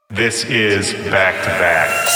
This is Back to Back.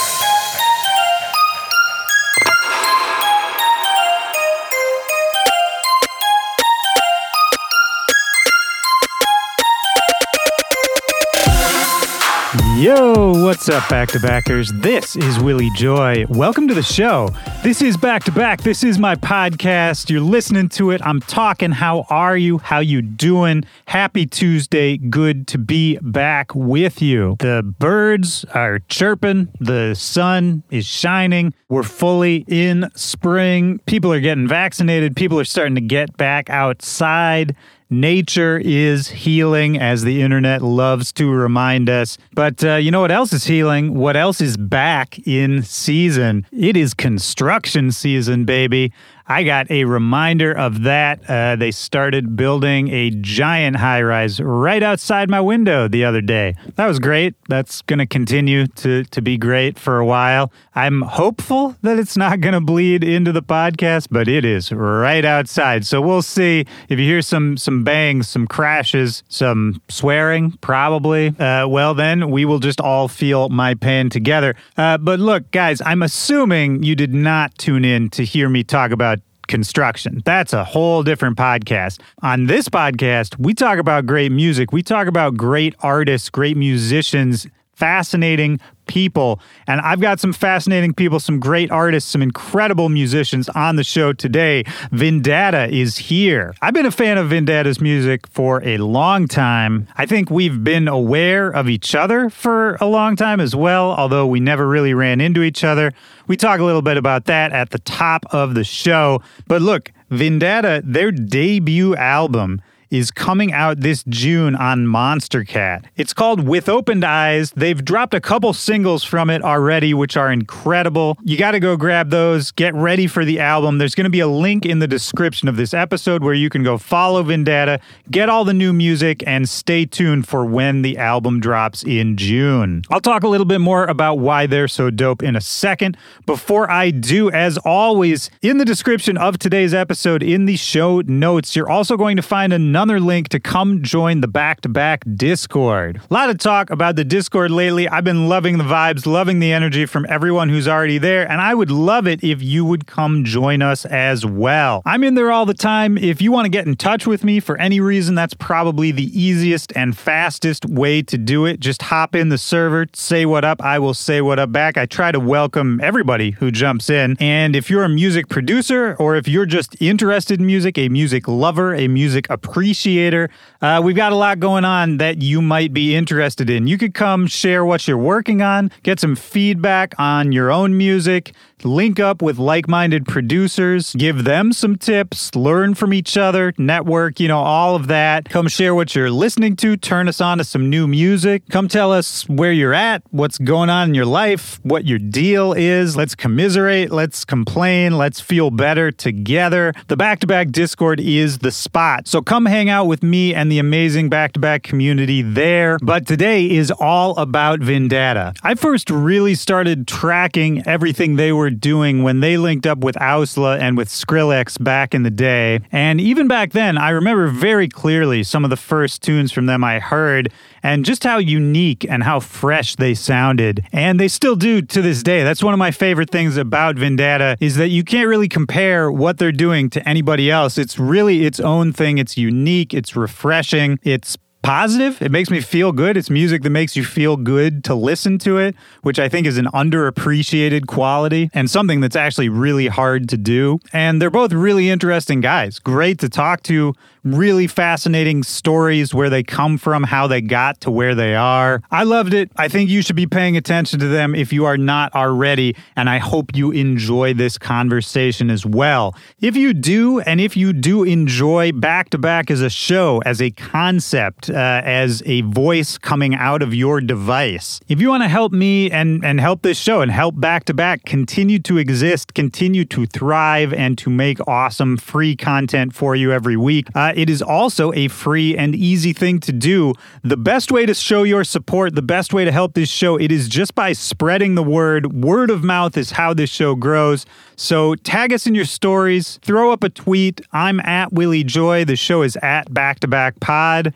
Yo, what's up, Back-to-Backers? This is Willie Joy. Welcome to the show. This is Back-to-Back. This is my podcast. You're listening to it. I'm talking. How are you? How you doing? Happy Tuesday. Good to be back with you. The birds are chirping. The sun is shining. We're fully in spring. People are getting vaccinated. People are starting to get back outside. Nature is healing, as the internet loves to remind us. But you know what else is healing? What else is back in season? It is construction season, baby. I got a reminder of that. They started building a giant high-rise right outside my window the other day. That was great. That's going to continue to be great for a while. I'm hopeful that it's not going to bleed into the podcast, but it is right outside. So we'll see. If you hear some bangs, some crashes, some swearing, probably, well, then we will just all feel my pain together. But look, guys, I'm assuming you did not tune in to hear me talk about construction. That's a whole different podcast. On this podcast, we talk about great music. We talk about great artists, great musicians, fascinating people. And I've got some fascinating people, some great artists, some incredible musicians on the show today. Vendetta is here. I've been a fan of Vendetta's music for a long time. I think we've been aware of each other for a long time as well, although we never really ran into each other. We talk a little bit about that at the top of the show. But look, Vendetta, their debut album is coming out this June on Monstercat. It's called With Opened Eyes. They've dropped a couple singles from it already, which are incredible. You got to go grab those. Get ready for the album. There's going to be a link in the description of this episode where you can go follow Vendetta, get all the new music, and stay tuned for when the album drops in June. I'll talk a little bit more about why they're so dope in a second. Before I do, as always, in the description of today's episode, in the show notes, you're also going to find another link to come join the Back-to-Back Discord. A lot of talk about the Discord lately. I've been loving the vibes, loving the energy from everyone who's already there, and I would love it if you would come join us as well. I'm in there all the time. If you want to get in touch with me for any reason, that's probably the easiest and fastest way to do it. Just hop in the server, say what up. I will say what up back. I try to welcome everybody who jumps in, and if you're a music producer or if you're just interested in music, a music lover, a music appreciator, we've got a lot going on that you might be interested in. You could come share what you're working on, get some feedback on your own music, link up with like-minded producers, give them some tips, learn from each other, network, all of that. Come share what you're listening to, turn us on to some new music. Come tell us where you're at, what's going on in your life, what your deal is. Let's commiserate, let's complain, let's feel better together. The Back-to-Back Discord is the spot. So come hang out with me and the amazing Back-to-Back community there. But today is all about Vendetta. I first really started tracking everything they were doing when they linked up with Ausla and with Skrillex back in the day. And even back then, I remember very clearly some of the first tunes from them I heard and just how unique and how fresh they sounded. And they still do to this day. That's one of my favorite things about Vendetta is that you can't really compare what they're doing to anybody else. It's really its own thing. It's unique. It's refreshing. It's positive. It makes me feel good. It's music that makes you feel good to listen to it, which I think is an underappreciated quality and something that's actually really hard to do. And they're both really interesting guys. Great to talk to. Really fascinating stories, where they come from, how they got to where they are. I loved it. I think you should be paying attention to them if you are not already, and I hope you enjoy this conversation as well. If you do, and if you do enjoy Back-to-Back as a show, as a concept, as a voice coming out of your device, if you want to help me and help this show and help Back-to-Back continue to exist, continue to thrive, and to make awesome free content for you every week, it is also a free and easy thing to do. The best way to show your support, the best way to help this show, it is just by spreading the word. Word of mouth is how this show grows. So tag us in your stories, throw up a tweet. I'm at Willie Joy. The show is at Back to Back Pod. And just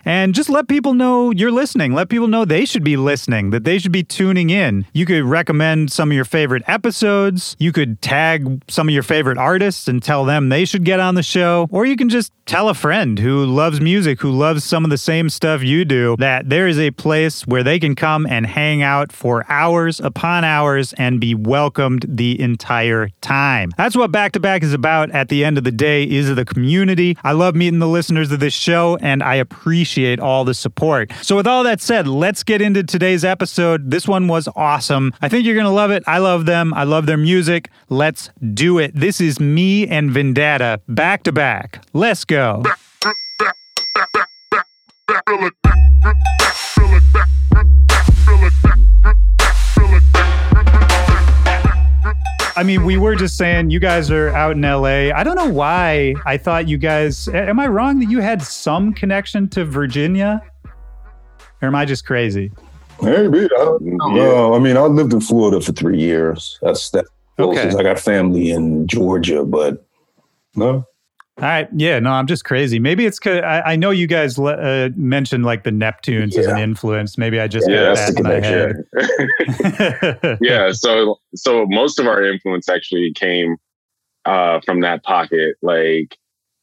let people know you're listening. Let people know they should be listening, that they should be tuning in. You could recommend some of your favorite episodes. You could tag some of your favorite artists and tell them they should get on the show. Or you can just tell a friend who loves music, who loves some of the same stuff you do, that there is a place where they can come and hang out for hours upon hours and be welcomed the entire time. That's what Back to Back is about at the end of the day, is the community. I love meeting the listeners of this show, and I appreciate all the support. So with all that said, let's get into today's episode. This one was awesome. I think you're going to love it. I love them. I love their music. Let's do it. This is me and Vendetta back to back. Let's go. I mean, we were just saying you guys are out in LA. I don't know why I thought you guys, am I wrong that you had some connection to Virginia? Or am I just crazy? Maybe. I mean, I lived in Florida for 3 years. That's okay. I got family in Georgia, but no. All right. Yeah, no, I'm just crazy. Maybe it's because I know you guys mentioned like the Neptunes as an influence. Maybe I just got that in my head. Yeah. So most of our influence actually came from that pocket, like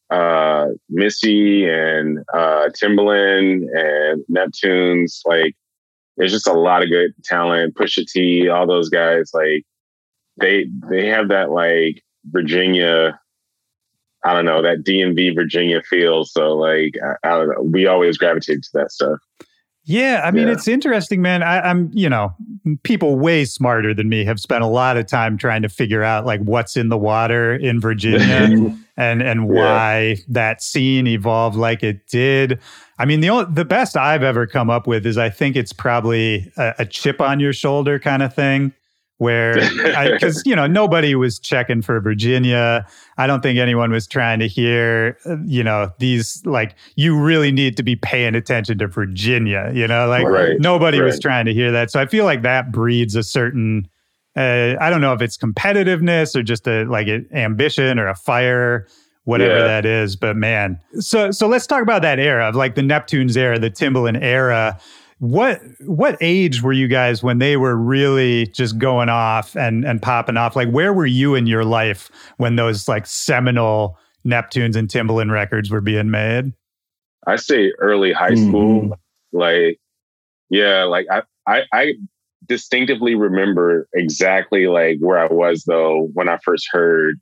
Missy and Timbaland and Neptunes. Like, there's just a lot of good talent. Pusha T, all those guys. Like, they have that like Virginia. I don't know, that DMV Virginia feel. So like, I don't know, we always gravitate to that stuff. Yeah. I mean, it's interesting, man. I'm, people way smarter than me have spent a lot of time trying to figure out like what's in the water in Virginia and why that scene evolved like it did. I mean, the best I've ever come up with is I think it's probably a chip on your shoulder kind of thing. Where, because, nobody was checking for Virginia. I don't think anyone was trying to hear, these, like, you really need to be paying attention to Virginia, nobody was trying to hear that. So I feel like that breeds a certain, I don't know if it's competitiveness or just an ambition or a fire, whatever that is. But man, so let's talk about that era of like the Neptunes era, the Timbaland era. What age were you guys when they were really just going off and popping off? Like, where were you in your life when those like seminal Neptunes and Timbaland records were being made? I say early high school. Like, yeah, like I distinctively remember exactly like where I was though when I first heard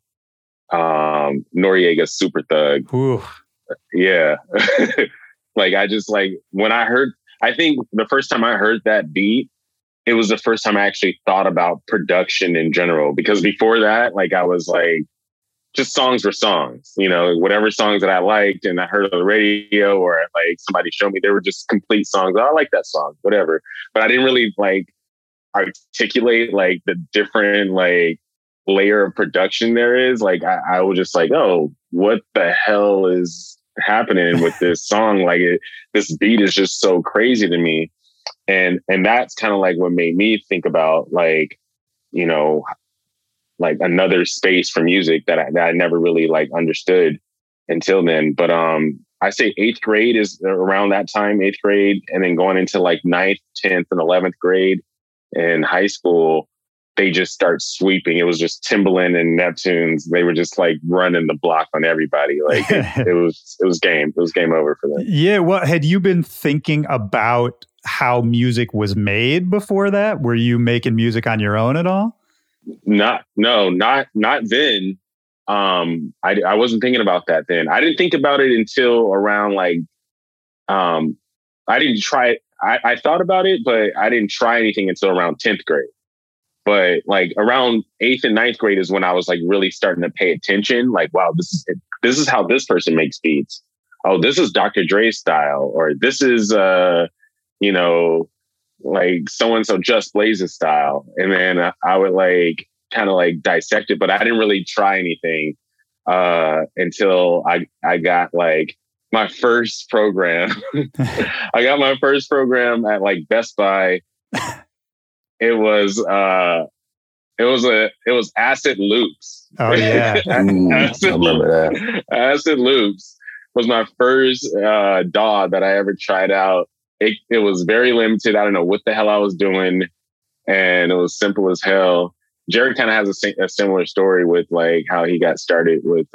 Noriega's Super Thug. Ooh. Yeah. Like, I just like when I think the first time I heard that beat, it was the first time I actually thought about production in general. Because before that, like, I was like, just songs were songs, whatever songs that I liked and I heard on the radio or like somebody showed me, they were just complete songs. Oh, I like that song, whatever. But I didn't really like articulate like the different like layer of production there is. Like, I was just like, oh, what the hell is happening with this song? Like, this beat is just so crazy to me, and that's kind of like what made me think about like like another space for music that I never really like understood until then. But I say 8th grade is around that time, 8th grade, and then going into like 9th, 10th, and 11th grade in high school, they just start sweeping. It was just Timbaland and Neptunes. They were just like running the block on everybody. Like it was game. It was game over for them. Yeah. Well, had you been thinking about how music was made before that? Were you making music on your own at all? Not then. I wasn't thinking about that then. I didn't think about it until around like, I didn't try it. I thought about it, but I didn't try anything until around 10th grade. But like around 8th and 9th grade is when I was like really starting to pay attention. Like, wow, this is how this person makes beats. Oh, this is Dr. Dre's style, or this is like so-and-so Just Blaze's style. And then I would like kind of like dissect it, but I didn't really try anything until I got like my first program. I got my first program at like Best Buy. It was Acid Loops. Oh yeah, I remember that. Acid Loops. was my first DAW that I ever tried out. It was very limited. I don't know what the hell I was doing, and it was simple as hell. Jared kind of has a similar story with like how he got started with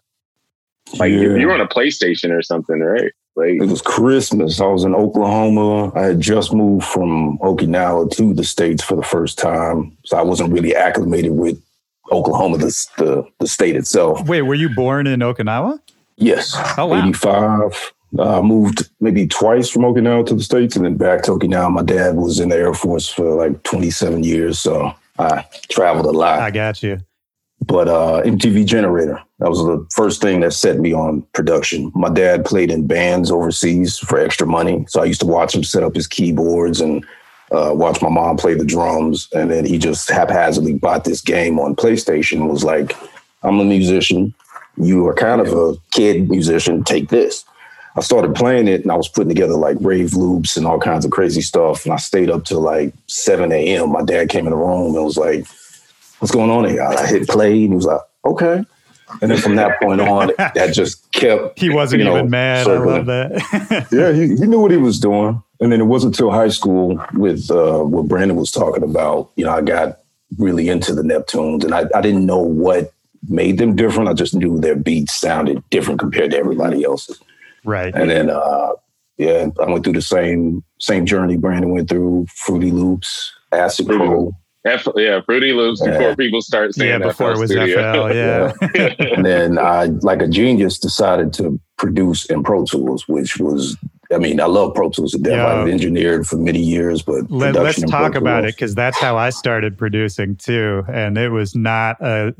you were on a PlayStation or something, right? Like, it was Christmas. I was in Oklahoma. I had just moved from Okinawa to the States for the first time, so I wasn't really acclimated with Oklahoma, the state itself. Wait, were you born in Okinawa? Yes. Oh, wow. 85. Moved maybe twice from Okinawa to the States and then back to Okinawa. My dad was in the Air Force for like 27 years, so I traveled a lot. I got you. But MTV Generator, that was the first thing that set me on production. My dad played in bands overseas for extra money, so I used to watch him set up his keyboards and watch my mom play the drums. And then he just haphazardly bought this game on PlayStation and was like, I'm a musician. You are kind of a kid musician. Take this. I started playing it and I was putting together like rave loops and all kinds of crazy stuff. And I stayed up till like 7 a.m. My dad came in the room and was like, what's going on here? I hit play and he was like, okay. And then from that point on, that just kept. He wasn't even mad. Circling. I love that. Yeah, he knew what he was doing. And then it wasn't until high school with what Brandon was talking about. I got really into the Neptunes and I didn't know what made them different. I just knew their beats sounded different compared to everybody else's. Right. And then, I went through the same journey Brandon went through, Fruity Loops, Acid Pro. Fruity Loops before people start saying before it was Studio. FL, yeah. And then I, like a genius, decided to produce in Pro Tools, which was, I love Pro Tools to death. I've engineered for many years, but let's talk about it, because that's how I started producing too, and that was not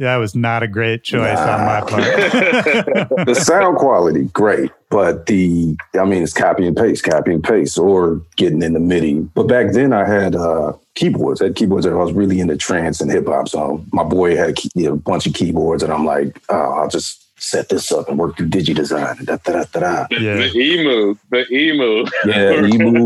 a great choice on my part. The sound quality, great, but it's copy and paste, or getting in the MIDI. But back then I had keyboards. I was really into trance and hip hop, so my boy had a bunch of keyboards, and I'm like, I'll just set this up and work through DigiDesign. Yeah. The EMU. Yeah,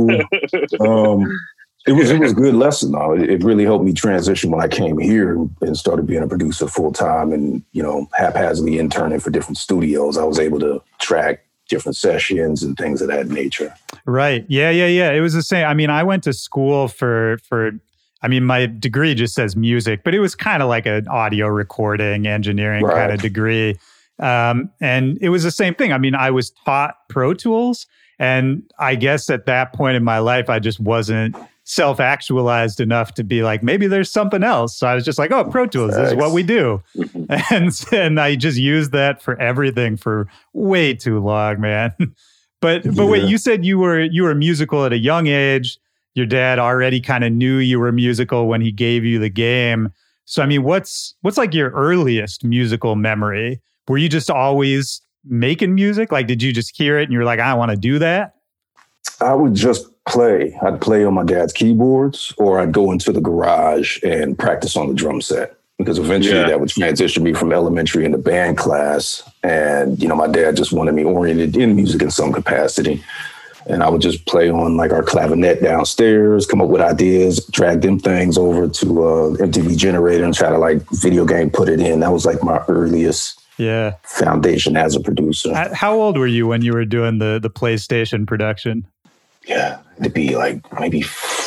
EMU. It was a good lesson though. It really helped me transition when I came here and started being a producer full time and, haphazardly interning for different studios. I was able to track different sessions and things of that nature. Right. Yeah. It was the same. I went to school for my degree just says music, but it was kind of like an audio recording engineering kind of degree. And it was the same thing. I was taught Pro Tools, and I guess at that point in my life, I just wasn't self-actualized enough to be like, maybe there's something else. So I was just like, oh, Pro Tools is what we do. And I just used that for everything for way too long, man. But wait, you said you were musical at a young age. Your dad already kind of knew you were musical when he gave you the game. So, what's like your earliest musical memory? Were you just always making music? Like, did you just hear it and you're like, I want to do that? I would just play. I'd play on my dad's keyboards, or I'd go into the garage and practice on the drum set, because eventually that would transition me from elementary into band class. And, my dad just wanted me oriented in music in some capacity. And I would just play on like our clavinet downstairs, come up with ideas, drag them things over to MTV Generator and try to like video game put it in. That was like my earliest foundation as a producer. How old were you when you were doing the PlayStation production? Yeah, it'd be like maybe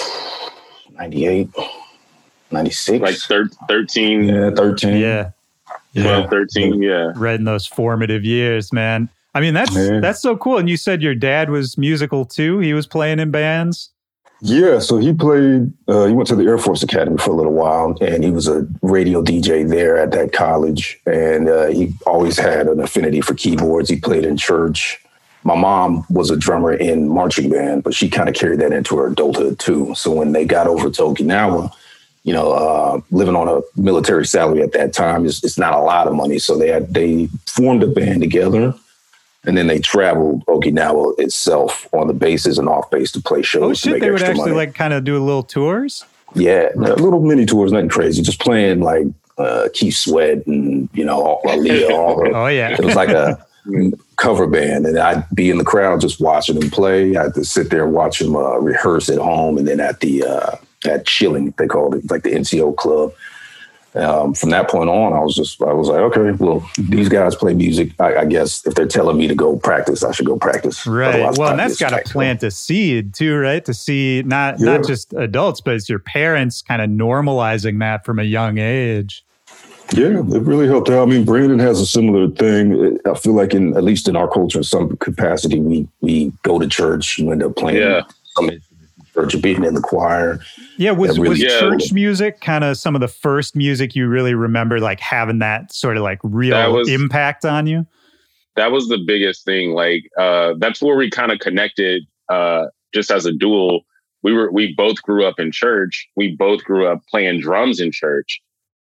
98, 96. Like 13. Yeah, 13. Yeah. 12, 13, Right in those formative years, man. That's so cool. And you said your dad was musical too? He was playing in bands? Yeah, so he played, he went to the Air Force Academy for a little while, and he was a radio DJ there at that college. And he always had an affinity for keyboards. He played in church. My mom was a drummer in marching band, but she kind of carried that into her adulthood too. So when they got over to Okinawa, living on a military salary at that time, it's not a lot of money. So they formed a band together. And then they traveled Okinawa itself on the bases and off base to play shows. Oh shit! They would actually like kind of do little tours. Yeah, little mini tours, nothing crazy. Just playing like Keith Sweat and Aaliyah. Oh yeah, it was like a cover band, and I'd be in the crowd just watching them play. I had to sit there and watch them rehearse at home, and then at Chilling, they called it, like the NCO club. From that point on, I was like, okay, well, these guys play music. I guess if they're telling me to go practice, I should go practice. Right. Otherwise, well, and that's got to plant a seed too, right? To see not just adults, but it's your parents kind of normalizing that from a young age. Yeah, it really helped out. I mean, Brandon has a similar thing. I feel like at least in our culture, in some capacity, we go to church and end up playing some church or being in the choir. Yeah, was church music kind of some of the first music you really remember, like having that sort of like real impact on you? That was the biggest thing. Like, that's where we kind of connected just as a duo. We both grew up in church. We both grew up playing drums in church.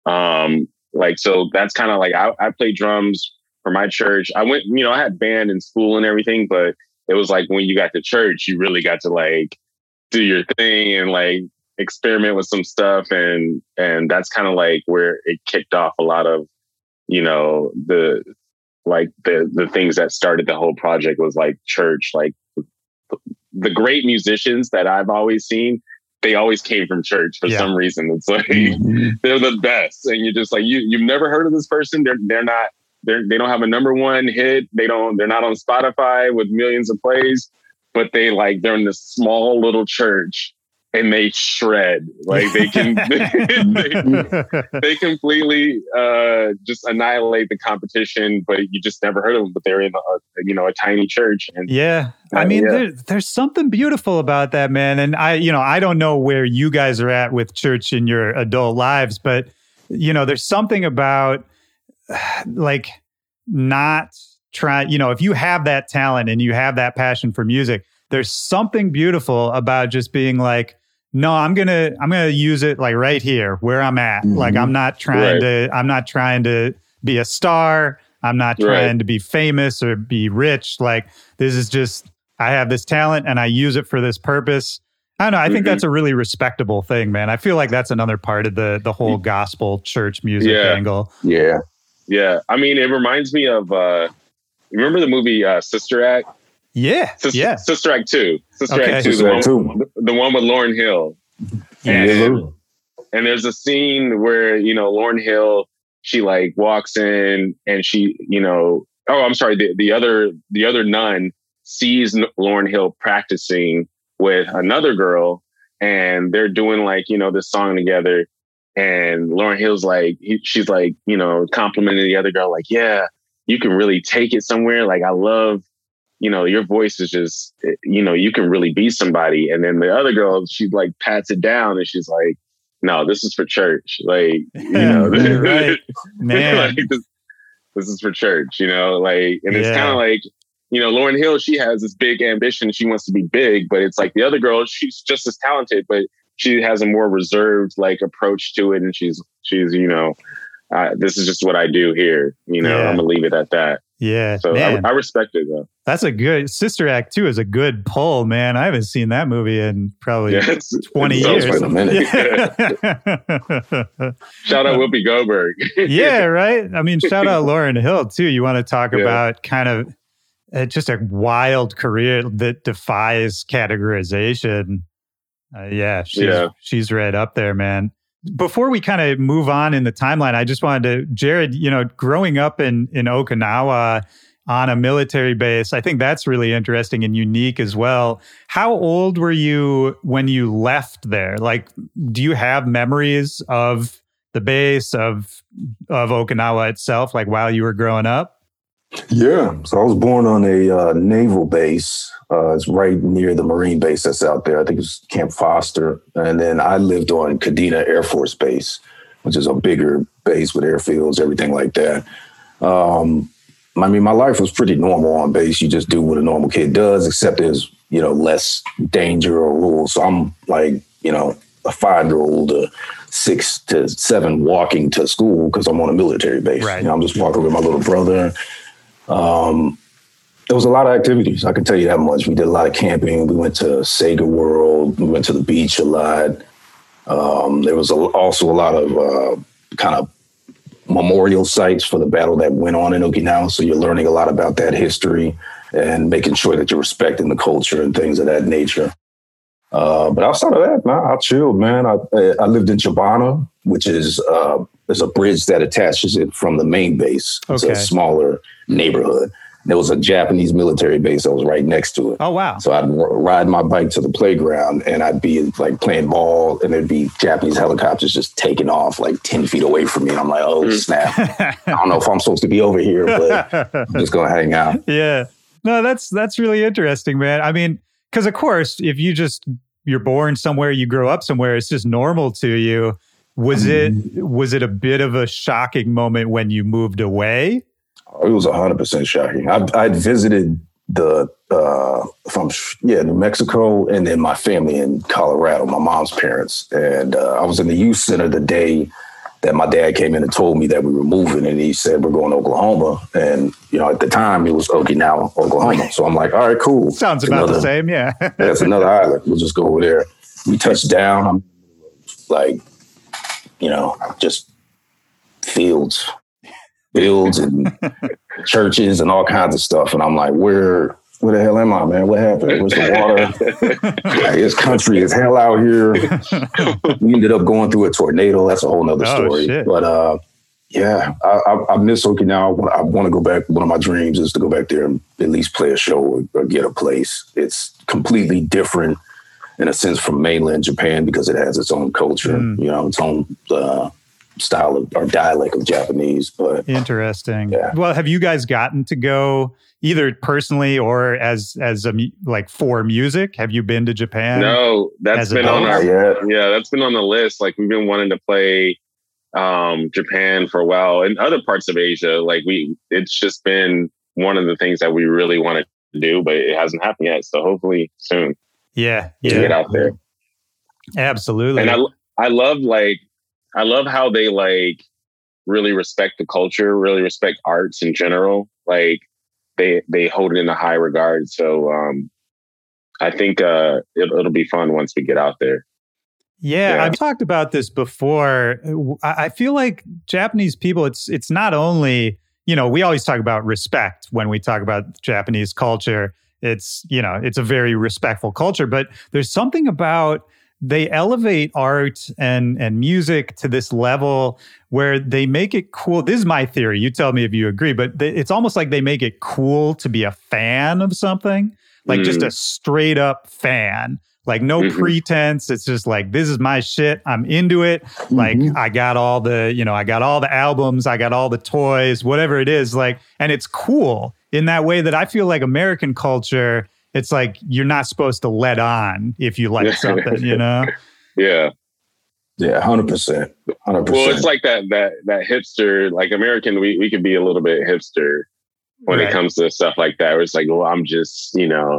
So that's kind of like, I played drums for my church. I went, I had band in school and everything, but it was like when you got to church, you really got to like do your thing and like experiment with some stuff. And that's kind of like where it kicked off a lot of, the things that started the whole project was like church. Like the great musicians that I've always seen, they always came from church for some reason. It's like, they're the best. And you're just like, you've never heard of this person. They don't have a number one hit. They're not on Spotify with millions of plays, but they're in this small little church and they shred. Like they can, they completely just annihilate the competition, but you just never heard of them, but they're in a tiny church. And I mean, there's something beautiful about that, man. And I don't know where you guys are at with church in your adult lives, but there's something about like not try, if you have that talent and you have that passion for music, there's something beautiful about just being like, no, I'm going to use it like right here where I'm at. Mm-hmm. Like I'm not trying to be a star. I'm not trying to be famous or be rich. Like this is just, I have this talent and I use it for this purpose. I don't know. I think that's a really respectable thing, man. I feel like that's another part of the whole gospel church music angle. Yeah. Yeah. I mean, it reminds me of, remember the movie Sister Act? Yeah. Sister Act 2. Sister Act 2, the one with Lauryn Hill. And there's a scene where, Lauryn Hill, she like walks in and she, the other nun sees Lauryn Hill practicing with another girl and they're doing like, this song together. And Lauryn Hill's like, she's like, complimenting the other girl, like, yeah, you can really take it somewhere. Like, I love, your voice is just, you can really be somebody. And then the other girl, she like pats it down and she's like, no, this is for church. Like, right. Man. Like, this is for church, and it's kind of like, Lauryn Hill, she has this big ambition. She wants to be big, but it's like the other girl, she's just as talented, but she has a more reserved like approach to it. And she's this is just what I do here. I'm gonna leave it at that. Yeah. So I respect it though. That's a good Sister Act 2 is a good pull, man. I haven't seen that movie in probably 20 years. In a minute. Shout out Whoopi Goldberg. Yeah, right. I mean, shout out Lauryn Hill too. You want to talk about kind of just a wild career that defies categorization. She's right up there, man. Before we kind of move on in the timeline, I just wanted to, Jared, growing up in Okinawa on a military base, I think that's really interesting and unique as well. How old were you when you left there? Like, do you have memories of the base of Okinawa itself, like while you were growing up? Yeah. So I was born on a naval base. It's right near the Marine base that's out there. I think it's Camp Foster. And then I lived on Kadena Air Force Base, which is a bigger base with airfields, everything like that. I mean, my life was pretty normal on base. You just do what a normal kid does, except there's, less danger or rules. So I'm like, a 5-year-old, 6 to 7 walking to school because I'm on a military base. Right. I'm just walking with my little brother. There was a lot of activities. I can tell you that much. We did a lot of camping. We went to Sega World. We went to the beach a lot. There was also a lot of kind of memorial sites for the battle that went on in Okinawa. So you're learning a lot about that history and making sure that you're respecting the culture and things of that nature. But outside of that, I chilled, man. I lived in Chibana, which is there's a bridge that attaches it from the main base. It's Okay. a smaller neighborhood. There was a Japanese military base that was right next to it. Oh, wow. So I'd ride my bike to the playground and I'd be like playing ball and there'd be Japanese helicopters just taking off like 10 feet away from me. And I'm like, oh, snap. I don't know if I'm supposed to be over here, but I'm just going to hang out. Yeah. No, that's really interesting, man. I mean, because of course, if you're born somewhere, you grow up somewhere, it's just normal to you. Was it a bit of a shocking moment when you moved away? It was 100% shocking. I'd visited New Mexico, and then my family in Colorado, my mom's parents. And I was in the youth center the day that my dad came in and told me that we were moving, and he said, we're going to Oklahoma. And, at the time it was Okinawa, Oklahoma. So I'm like, all right, cool. Sounds about the same. Yeah. That's another island. We'll just go over there. We touched down. I'm like, just fields and churches and all kinds of stuff. And I'm like, where the hell am I, man? What happened? Where's the water? It's country as hell out here. We ended up going through a tornado. That's a whole nother story. Shit. But I miss Okinawa. I want to go back. One of my dreams is to go back there and at least play a show or get a place. It's completely different in a sense from mainland Japan because it has its own culture, its own style of or dialect of Japanese. But interesting. Yeah. Well, have you guys gotten to go either personally or as for music? Have you been to Japan? No, that's been on that's been on the list. Like we've been wanting to play Japan for a while and other parts of Asia. Like it's just been one of the things that we really want to do, but it hasn't happened yet. So hopefully soon. Yeah. To get out there. Absolutely. And I love how they like really respect the culture, really respect arts in general. Like they hold it in a high regard. So I think it'll be fun once we get out there. Yeah, I've talked about this before. I feel like Japanese people, it's not only, we always talk about respect when we talk about Japanese culture. It's a very respectful culture, but there's something about they elevate art and music to this level where they make it cool. This is my theory. You tell me if you agree, but it's almost like they make it cool to be a fan of something, like just a straight up fan. Like no pretense. It's just like, this is my shit. I'm into it. Like I got all the albums, I got all the toys, whatever it is. Like, and it's cool in that way that I feel like American culture, it's like, you're not supposed to let on if you like something, Yeah. Yeah, 100%. 100%. Well, it's like that hipster, like American, we could be a little bit hipster when it comes to stuff like that. Where it's like, well, I'm just,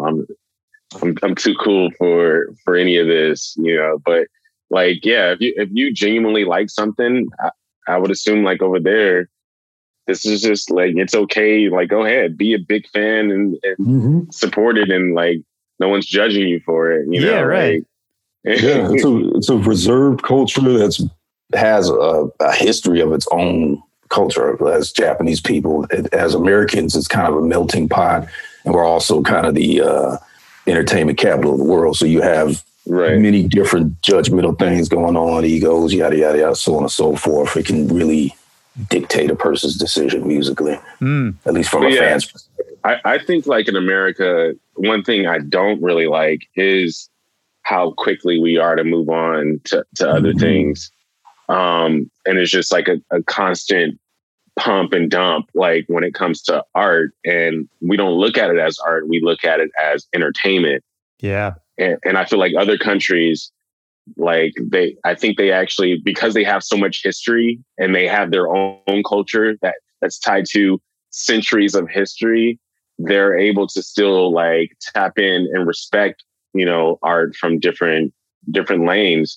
I'm too cool for any of this, but like, yeah, if you genuinely like something, I would assume like over there, this is just like, it's okay. Like, go ahead, be a big fan and support it. And like, no one's judging you for it. Yeah, right. Yeah, it's a reserved culture that has a history of its own culture. As Japanese people, as Americans, it's kind of a melting pot. And we're also kind of the entertainment capital of the world. So you have many different judgmental things going on, egos, yada, yada, yada, so on and so forth. It can really dictate a person's decision musically, at least from a fan's perspective. I think like in America, one thing I don't really like is how quickly we are to move on to other things. And it's just like a constant pump and dump, like when it comes to art, and we don't look at it as art. We look at it as entertainment. Yeah. And I feel like other countries, like I think they actually, because they have so much history and they have their own culture that's tied to centuries of history, they're able to still like tap in and respect, art from different lanes.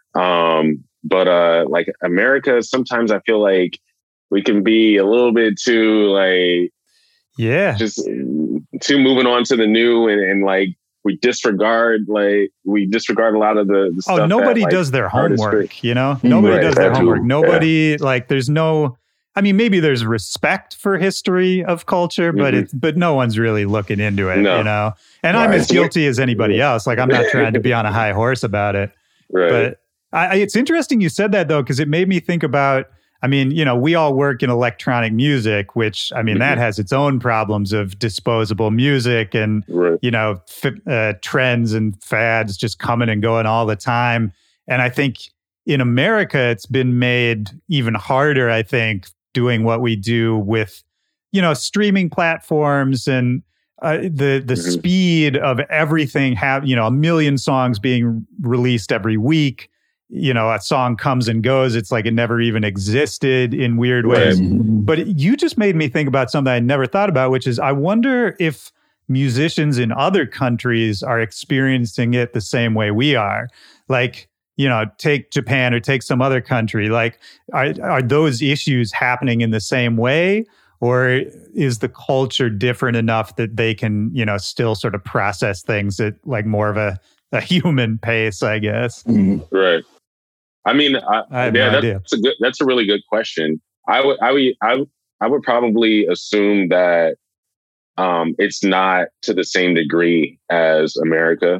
But like America, sometimes I feel like we can be a little bit too like, just too moving on to the new and like we disregard a lot of the stuff. Oh, nobody does their homework, Nobody does their homework. Nobody there's no, I mean, maybe there's respect for history of culture, but no one's really looking into it, And I'm as guilty as anybody else. Like I'm not trying to be on a high horse about it. Right. But It's interesting you said that, though, because it made me think about, I mean, we all work in electronic music, which, I mean, that has its own problems of disposable music and, trends and fads just coming and going all the time. And I think in America, it's been made even harder, I think, doing what we do with, streaming platforms and the speed of everything, a million songs being released every week. A song comes and goes. It's like it never even existed in weird ways. But you just made me think about something I never thought about, which is I wonder if musicians in other countries are experiencing it the same way we are. Like, take Japan or take some other country. Like, are those issues happening in the same way? Or is the culture different enough that they can, still sort of process things at like more of a human pace, I guess? Right. I mean, that's a really good question. I would probably assume that it's not to the same degree as America.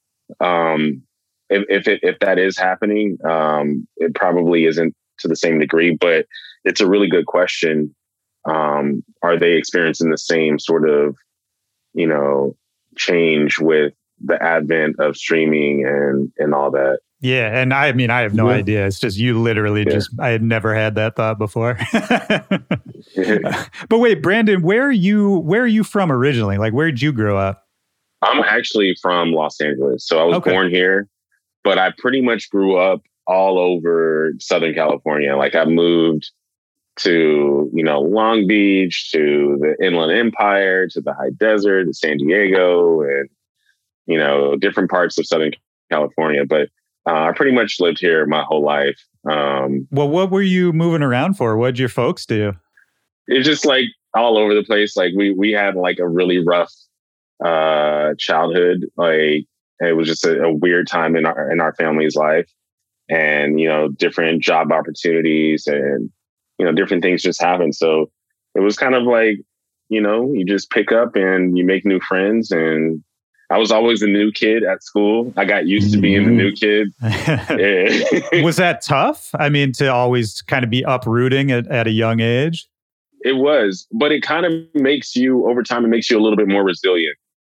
If that is happening, it probably isn't to the same degree. But it's a really good question. Are they experiencing the same sort of, change with the advent of streaming and all that? Yeah. And I mean, I have no idea. It's just you literally I had never had that thought before. But wait, Brandon, where are you from originally? Like, where did you grow up? I'm actually from Los Angeles. So I was born here, but I pretty much grew up all over Southern California. Like I moved to, Long Beach, to the Inland Empire, to the High Desert, to San Diego, and, different parts of Southern California. But I pretty much lived here my whole life. Well, what were you moving around for? What'd your folks do? It's just like all over the place. Like we had like a really rough childhood. Like it was just a weird time in our family's life, and different job opportunities and different things just happened. So it was kind of like you just pick up and you make new friends. And I was always the new kid at school. I got used to being the new kid. Was that tough? I mean, to always kind of be uprooting at a young age? It was, but it kind of makes you, over time, it makes you a little bit more resilient.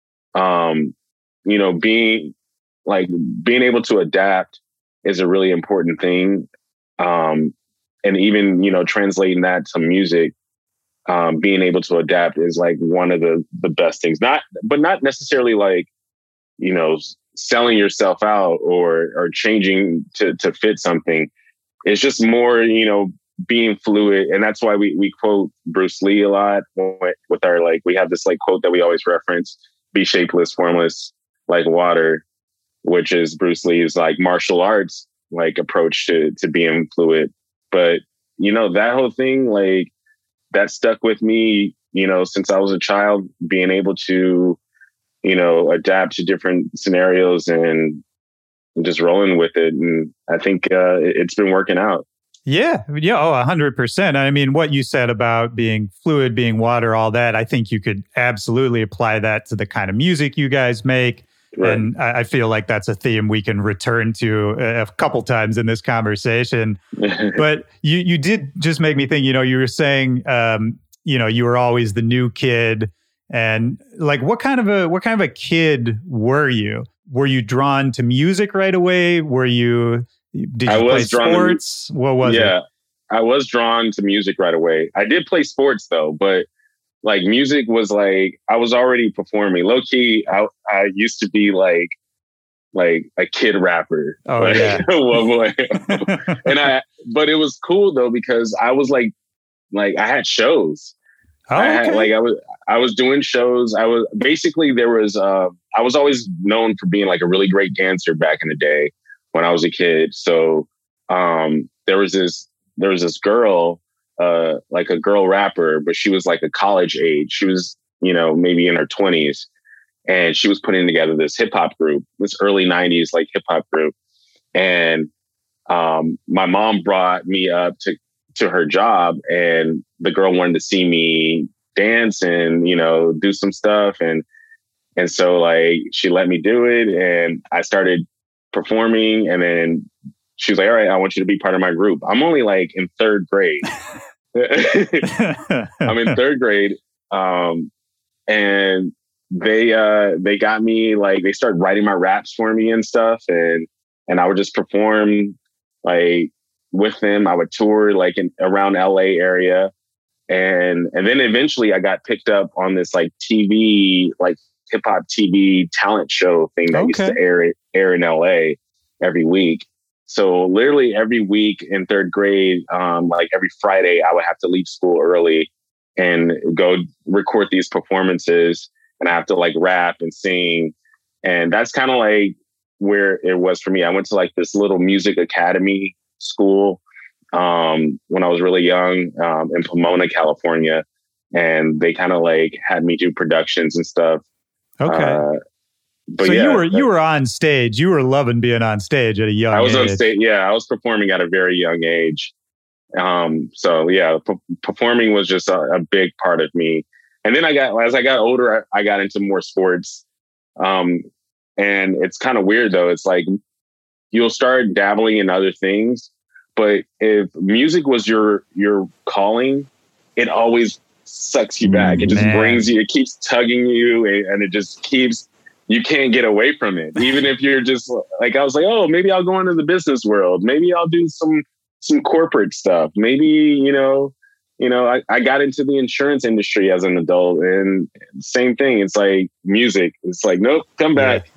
Being able to adapt is a really important thing. And even, translating that to music, being able to adapt is like one of the best things. Not necessarily like, selling yourself out or changing to fit something. It's just more, being fluid. And that's why we quote Bruce Lee a lot with our, like, we have this like quote that we always reference: be shapeless, formless, like water, which is Bruce Lee's like martial arts, like approach to being fluid. But, that whole thing, like, that stuck with me, since I was a child, being able to, adapt to different scenarios and just rolling with it. And I think it's been working out. Yeah. Oh, 100%. I mean, what you said about being fluid, being water, all that, I think you could absolutely apply that to the kind of music you guys make. Right. And I feel like that's a theme we can return to a couple times in this conversation. But you did just make me think, you were saying, you were always the new kid. And like, what kind of a kid were you? Were you drawn to music right away? Did you play sports? What was it? Yeah, I was drawn to music right away. I did play sports though, but like music was like, I was already performing. Low key, I used to be like a kid rapper. Oh, yeah. But it was cool though, because I was like I had shows. Oh, okay. I was doing shows. I was always known for being like a really great dancer back in the day when I was a kid. So there was this girl, like a girl rapper, but she was like a college age. She was, maybe in her 20s, and she was putting together this hip hop group, this early 90s like hip hop group. And my mom brought me up to her job, and the girl wanted to see me dance and, do some stuff. And so like she let me do it, and I started performing. And then she was like, all right, I want you to be part of my group. I'm only like in third grade. I'm in third grade. And they got me, like, they started writing my raps for me and stuff. And I would just perform like with them. I would tour like around LA area. And then eventually I got picked up on this like TV, like hip hop TV talent show thing that used to air in LA every week. So literally every week in third grade, like every Friday, I would have to leave school early and go record these performances. And I have to like rap and sing. And that's kind of like where it was for me. I went to like this little music academy school when I was really young in Pomona, California. And they kind of like had me do productions and stuff. Okay. But so yeah, you were on stage. You were loving being on stage at a young age. I was on stage. Yeah, I was performing at a very young age. So yeah, performing was just a big part of me. And then as I got older, I got into more sports. And it's kind of weird though. It's like you'll start dabbling in other things, but if music was your calling, it always sucks you back. It just brings you. It keeps tugging you, and it just keeps. You can't get away from it. Even if you're just like, I was like, oh, maybe I'll go into the business world. Maybe I'll do some corporate stuff. Maybe, I got into the insurance industry as an adult, and same thing. It's like music. It's like, nope, come back.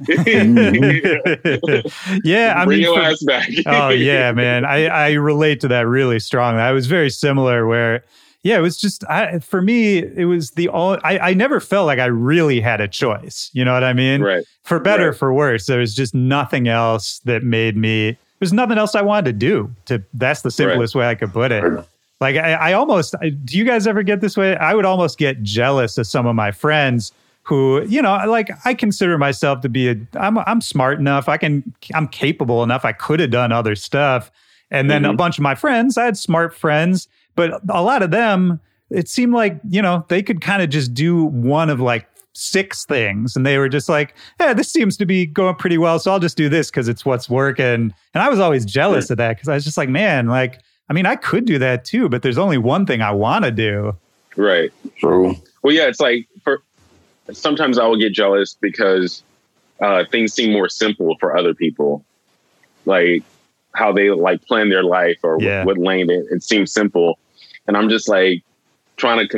Yeah. Bring your ass back. Oh yeah, man. I relate to that really strongly. I was very similar where, yeah, it was just, for me, it was I never felt like I really had a choice. You know what I mean? Right. For better, for worse. There was just nothing else that made me, there's nothing else I wanted to do. That's the simplest way I could put it. Like I almost, do you guys ever get this way? I would almost get jealous of some of my friends who, like I consider myself to be I'm smart enough. I'm capable enough. I could have done other stuff. And then a bunch of my friends, I had smart friends, but a lot of them, it seemed like, they could kind of just do one of like 6 things. And they were just like, yeah, this seems to be going pretty well. So I'll just do this because it's what's working. And I was always jealous of that because I was just like, man, like, I mean, I could do that too, but there's only one thing I want to do. Right. True. Well, yeah, it's like sometimes I will get jealous because things seem more simple for other people. Like how they like plan their life or what lane it seems simple. And I'm just like trying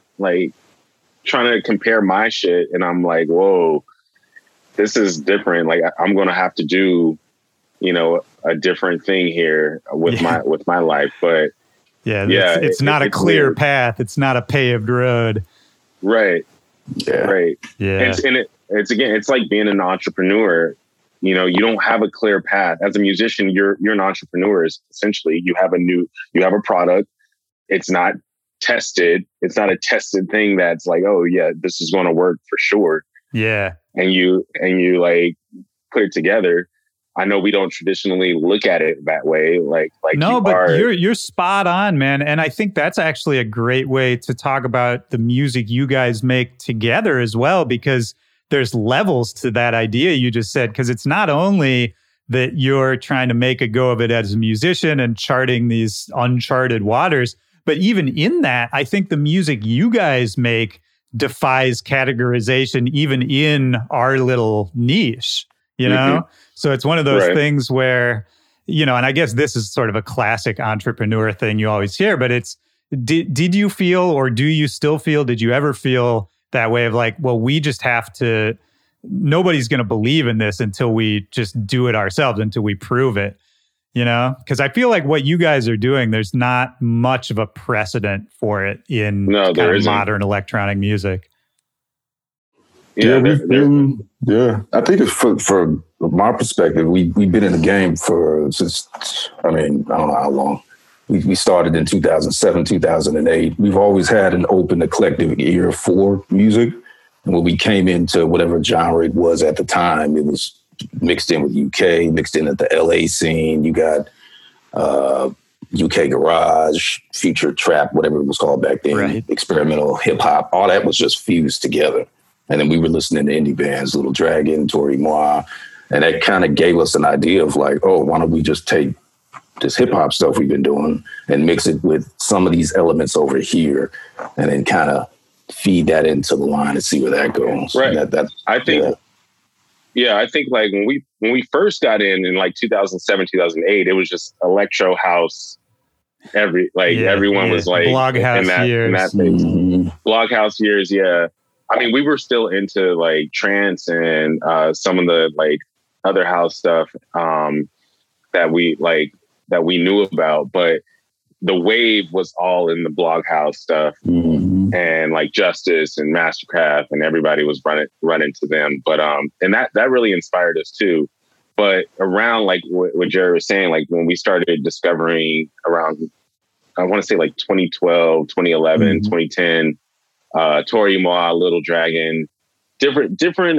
to compare my shit. And I'm like, whoa, this is different. Like I'm going to have to do, a different thing here with my life. But it's not a clear weird path. It's not a paved road. Right. Yeah. Right. Yeah. And it's like being an entrepreneur. You don't have a clear path. As a musician, you're an entrepreneur. Essentially, you have a product. It's not tested. It's not a tested thing that's like, oh yeah, this is going to work for sure. Yeah. And you like put it together. I know we don't traditionally look at it that way. You're spot on, man. And I think that's actually a great way to talk about the music you guys make together as well, because there's levels to that idea you just said, because it's not only that you're trying to make a go of it as a musician and charting these uncharted waters, but even in that, I think the music you guys make defies categorization even in our little niche, So it's one of those things where, and I guess this is sort of a classic entrepreneur thing you always hear, but it's, did you feel, or do you still feel, did you ever feel that way of like, well, we just have to, nobody's going to believe in this until we just do it ourselves, until we prove it, Because I feel like what you guys are doing, there's not much of a precedent for it in modern electronic music. Yeah, I think it's for my perspective, we've been in the game since, I don't know how long. We started in 2007, 2008. We've always had an open, eclectic ear for music. And when we came into whatever genre it was at the time, it was mixed in with UK, mixed in at the LA scene. You got UK garage, future trap, whatever it was called back then, experimental hip hop. All that was just fused together. And then we were listening to indie bands, Little Dragon, Tori Moi. And that kind of gave us an idea of like, oh, why don't we just take hip hop stuff we've been doing and mix it with some of these elements over here, and then kind of feed that into the line and see where that goes. Right. I think like when we first got in like 2007, 2008, it was just electro house. Everyone was like Bloghouse years. Bloghouse years. Yeah. I mean, we were still into like trance and some of the like other house stuff that we knew about, but the wave was all in the Bloghouse stuff and like Justice and Mastercraft, and everybody was running to them. But and that really inspired us too. But around like what Jerry was saying, like when we started discovering around, I want to say like 2012, 2011, 2010, Tori Moa, Little Dragon, different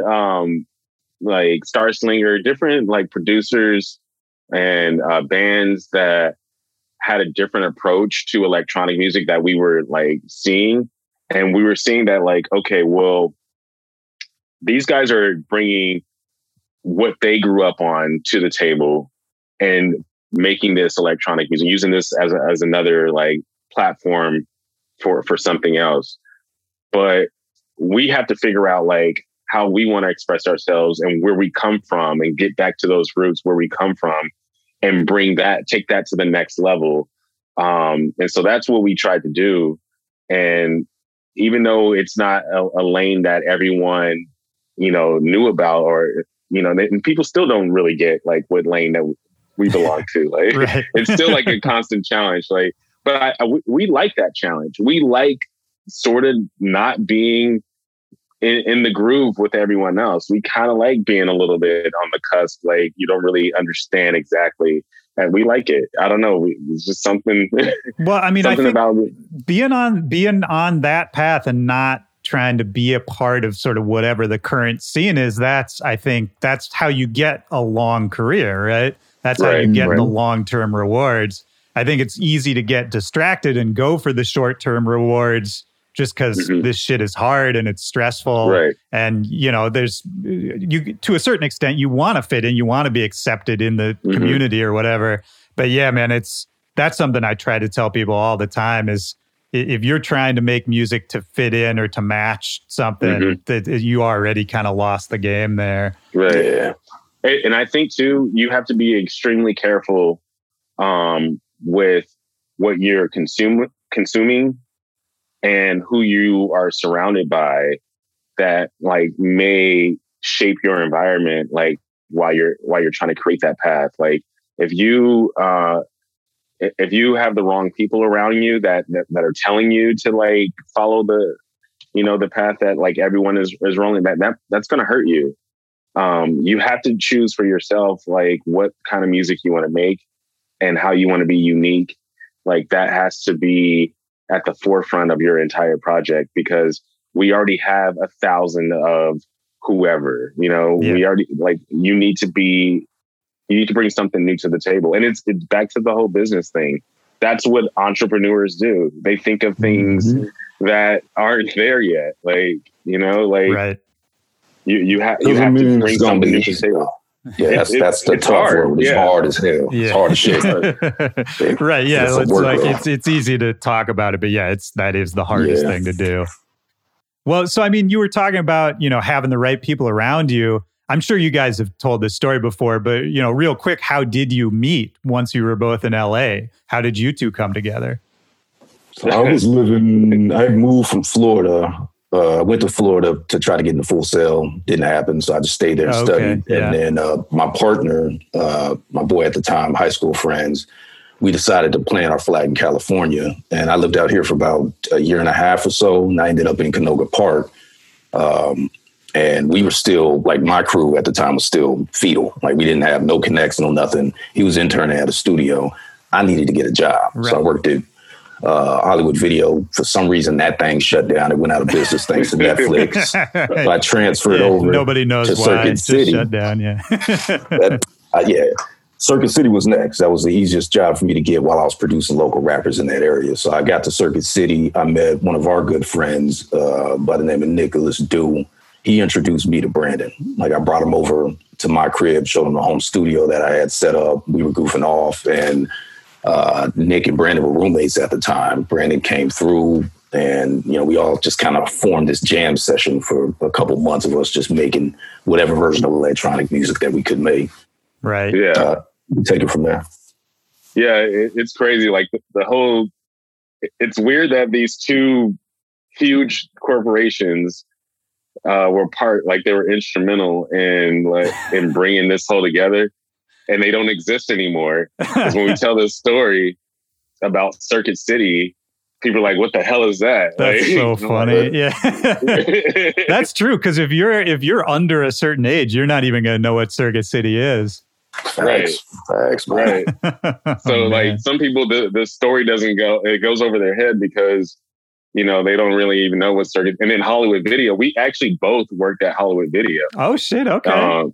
like Star Slinger, different like producers and bands that had a different approach to electronic music that we were like seeing. And we were seeing that like, okay, well, these guys are bringing what they grew up on to the table and making this electronic music, using this as another like platform for something else. But we have to figure out like how we want to express ourselves and where we come from, and get back to those roots where we come from and take that to the next level. And so that's what we tried to do. And even though it's not a lane that everyone, knew about, or, and people still don't really get like what lane that we belong to. Like, right. It's still like a constant challenge. Like, but we like that challenge. We like sort of not being in the groove with everyone else. We kind of like being a little bit on the cusp. Like, you don't really understand exactly, and we like it. I don't know. It's just something. Well, I mean, something I think about being on that path and not trying to be a part of sort of whatever the current scene is. I think that's how you get a long career, right? That's how you get the long-term rewards. I think it's easy to get distracted and go for the short-term rewards just because this shit is hard and it's stressful. Right. And, to a certain extent, you want to fit in, you want to be accepted in the community or whatever. But yeah, man, that's something I try to tell people all the time is if you're trying to make music to fit in or to match something, that you already kind of lost the game there. Right. Yeah. And I think too, you have to be extremely careful with what you're consuming and who you are surrounded by, that like may shape your environment, like while you're trying to create that path. Like if you have the wrong people around you that are telling you to like follow the path that like everyone is rolling, that's going to hurt you. You have to choose for yourself, like what kind of music you want to make and how you want to be unique. Like that has to be at the forefront of your entire project, because we already have 1,000 of whoever, we already like, you need to bring something new to the table. And it's back to the whole business thing. That's what entrepreneurs do. They think of things that aren't there yet. Like, right. You have to bring something new to the table. Yeah, that's the tough word. It's hard as hell. Yeah. It's hard as shit. Right. Yeah. It's easy to talk about it, but yeah, that is the hardest thing to do. Well, so I mean, you were talking about, having the right people around you. I'm sure you guys have told this story before, but real quick, how did you meet once you were both in LA? How did you two come together? So I moved from Florida. I went to Florida to try to get into Full Sail. Didn't happen. So I just stayed there and studied. Yeah. And then my partner, my boy at the time, high school friends, we decided to plant our flag in California. And I lived out here for about a year and a half or so. And I ended up in Canoga Park. And we were still, like, my crew at the time was still fetal. Like, we didn't have no connects, no nothing. He was interning at a studio. I needed to get a job. Right. So I worked at Hollywood Video. For some reason, that thing shut down. It went out of business thanks to Netflix. So I transferred over. Nobody knows to why. Circuit City. Shut down, yeah. Circuit City was next. That was the easiest job for me to get while I was producing local rappers in that area. So I got to Circuit City. I met one of our good friends by the name of Nicholas Dew. He introduced me to Brandon. Like, I brought him over to my crib, showed him the home studio that I had set up. We were goofing off, and Nick and Brandon were roommates at the time. Brandon came through, and we all just kind of formed this jam session for a couple months of us just making whatever version of electronic music that we could make. Right. Yeah. Take it from there. Yeah, it's crazy. Like the whole, it's weird that these two huge corporations were they were instrumental in bringing this whole together, and they don't exist anymore. Because when we tell this story about Circuit City, people are like, "What the hell is that?" That's so funny. Yeah, that's true. Because if you're under a certain age, you're not even going to know what Circuit City is. Facts, right. So like some people, the story doesn't go. It goes over their head because they don't really even know what Circuit. And then Hollywood Video, we actually both worked at Hollywood Video. Oh shit! Okay.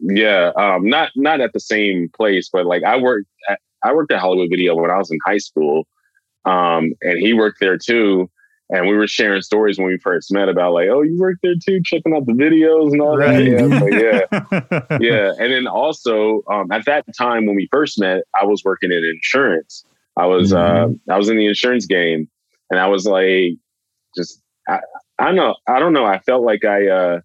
Not at the same place, but like I worked at Hollywood Video when I was in high school, and he worked there too. And we were sharing stories when we first met about like, oh, you worked there too, checking out the videos and all that. Yeah, yeah. And then also at that time when we first met, I was working in insurance. I was in the insurance game, and I was like, I don't know. I felt like I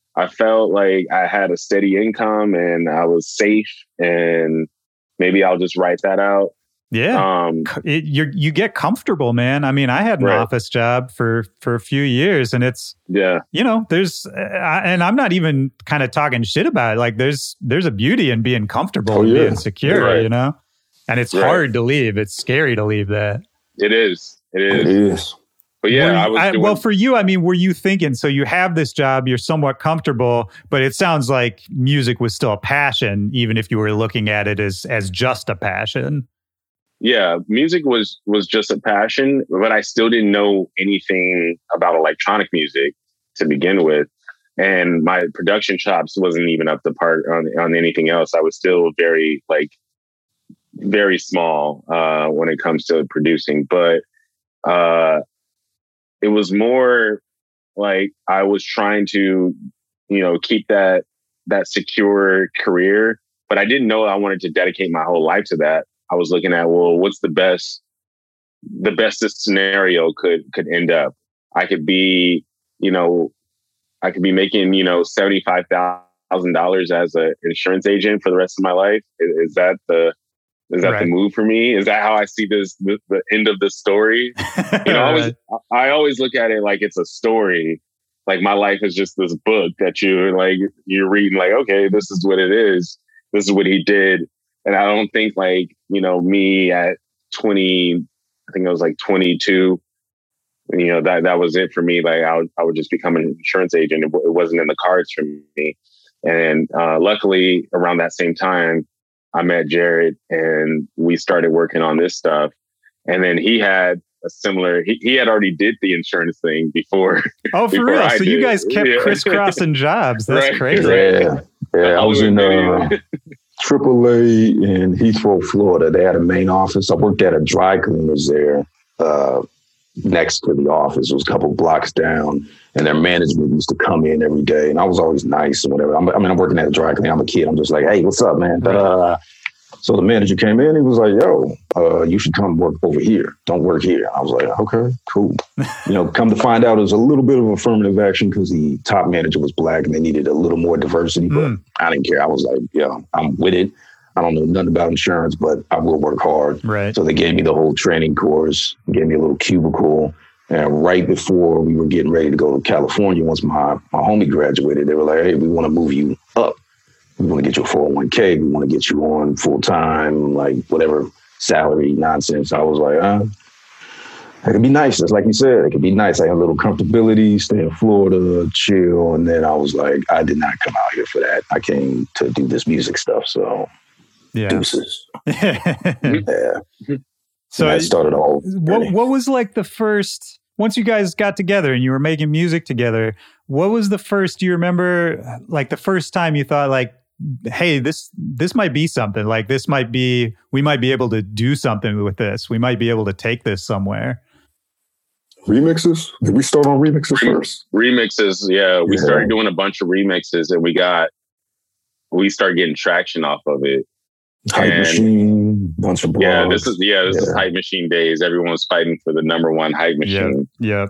had a steady income and I was safe, and maybe I'll just write that out. Yeah. You get comfortable, man. I mean, I had an office job for a few years, and it's, there's, and I'm not even kind of talking shit about it. Like there's a beauty in being comfortable and being secure, and it's hard to leave. It's scary to leave that. It is. But well, for you, I mean, were you thinking, so you have this job, you're somewhat comfortable, but it sounds like music was still a passion, even if you were looking at it as just a passion. Yeah, music was just a passion, but I still didn't know anything about electronic music to begin with. And my production chops wasn't even up to par on anything else. I was still very small when it comes to producing. But it was more like I was trying to, keep that secure career, but I didn't know I wanted to dedicate my whole life to that. I was looking at, well, what's the best this scenario could end up. I could be making, $75,000 as an insurance agent for the rest of my life. Is that the move for me? Is that how I see the end of the story? I always look at it like it's a story. Like my life is just this book that you're reading, like, okay, this is what it is. This is what he did. And I don't think me at 20, I think I was like 22, that was it for me. Like I would just become an insurance agent. It wasn't in the cards for me. And luckily around that same time, I met Jared and we started working on this stuff. And then he had a similar, he had already did the insurance thing before. Oh, for real? So you guys kept crisscrossing jobs. That's crazy. Yeah. I was in AAA in Heathrow, Florida. They had a main office. I worked at a dry cleaners there next to the office. It was a couple blocks down, and their management used to come in every day, and I was always nice and whatever. I'm working at a dry cleaner. I'm a kid. I'm just like, hey, what's up, man? So the manager came in. He was like, yo, you should come work over here. Don't work here. I was like, okay, cool. Come to find out, it was a little bit of affirmative action because the top manager was black and they needed a little more diversity. But I didn't care. I was like, yeah, I'm with it. I don't know nothing about insurance, but I will work hard. Right. So they gave me the whole training course, gave me a little cubicle. And right before we were getting ready to go to California, once my homie graduated, they were like, hey, we want to move you up. We want to get you a 401k. We want to get you on full time, like whatever salary nonsense. I was like, it could be nice. Just like you said, it could be nice. I had a little comfortability, stay in Florida, chill. And then I was like, I did not come out here for that. I came to do this music stuff. So deuces. Yeah. So I started all. What was like the first, once you guys got together and you were making music together, what was the first, do you remember like the first time you thought like, hey, this might be something, like this might be, we might be able to do something with this. We might be able to take this somewhere. Remixes? Did we start on remixes first? Remixes, yeah. We started doing a bunch of remixes and we started getting traction off of it. Hype And Machine, bunch of blogs. this is Hype Machine days. Everyone was fighting for the number one Hype Machine. Yeah.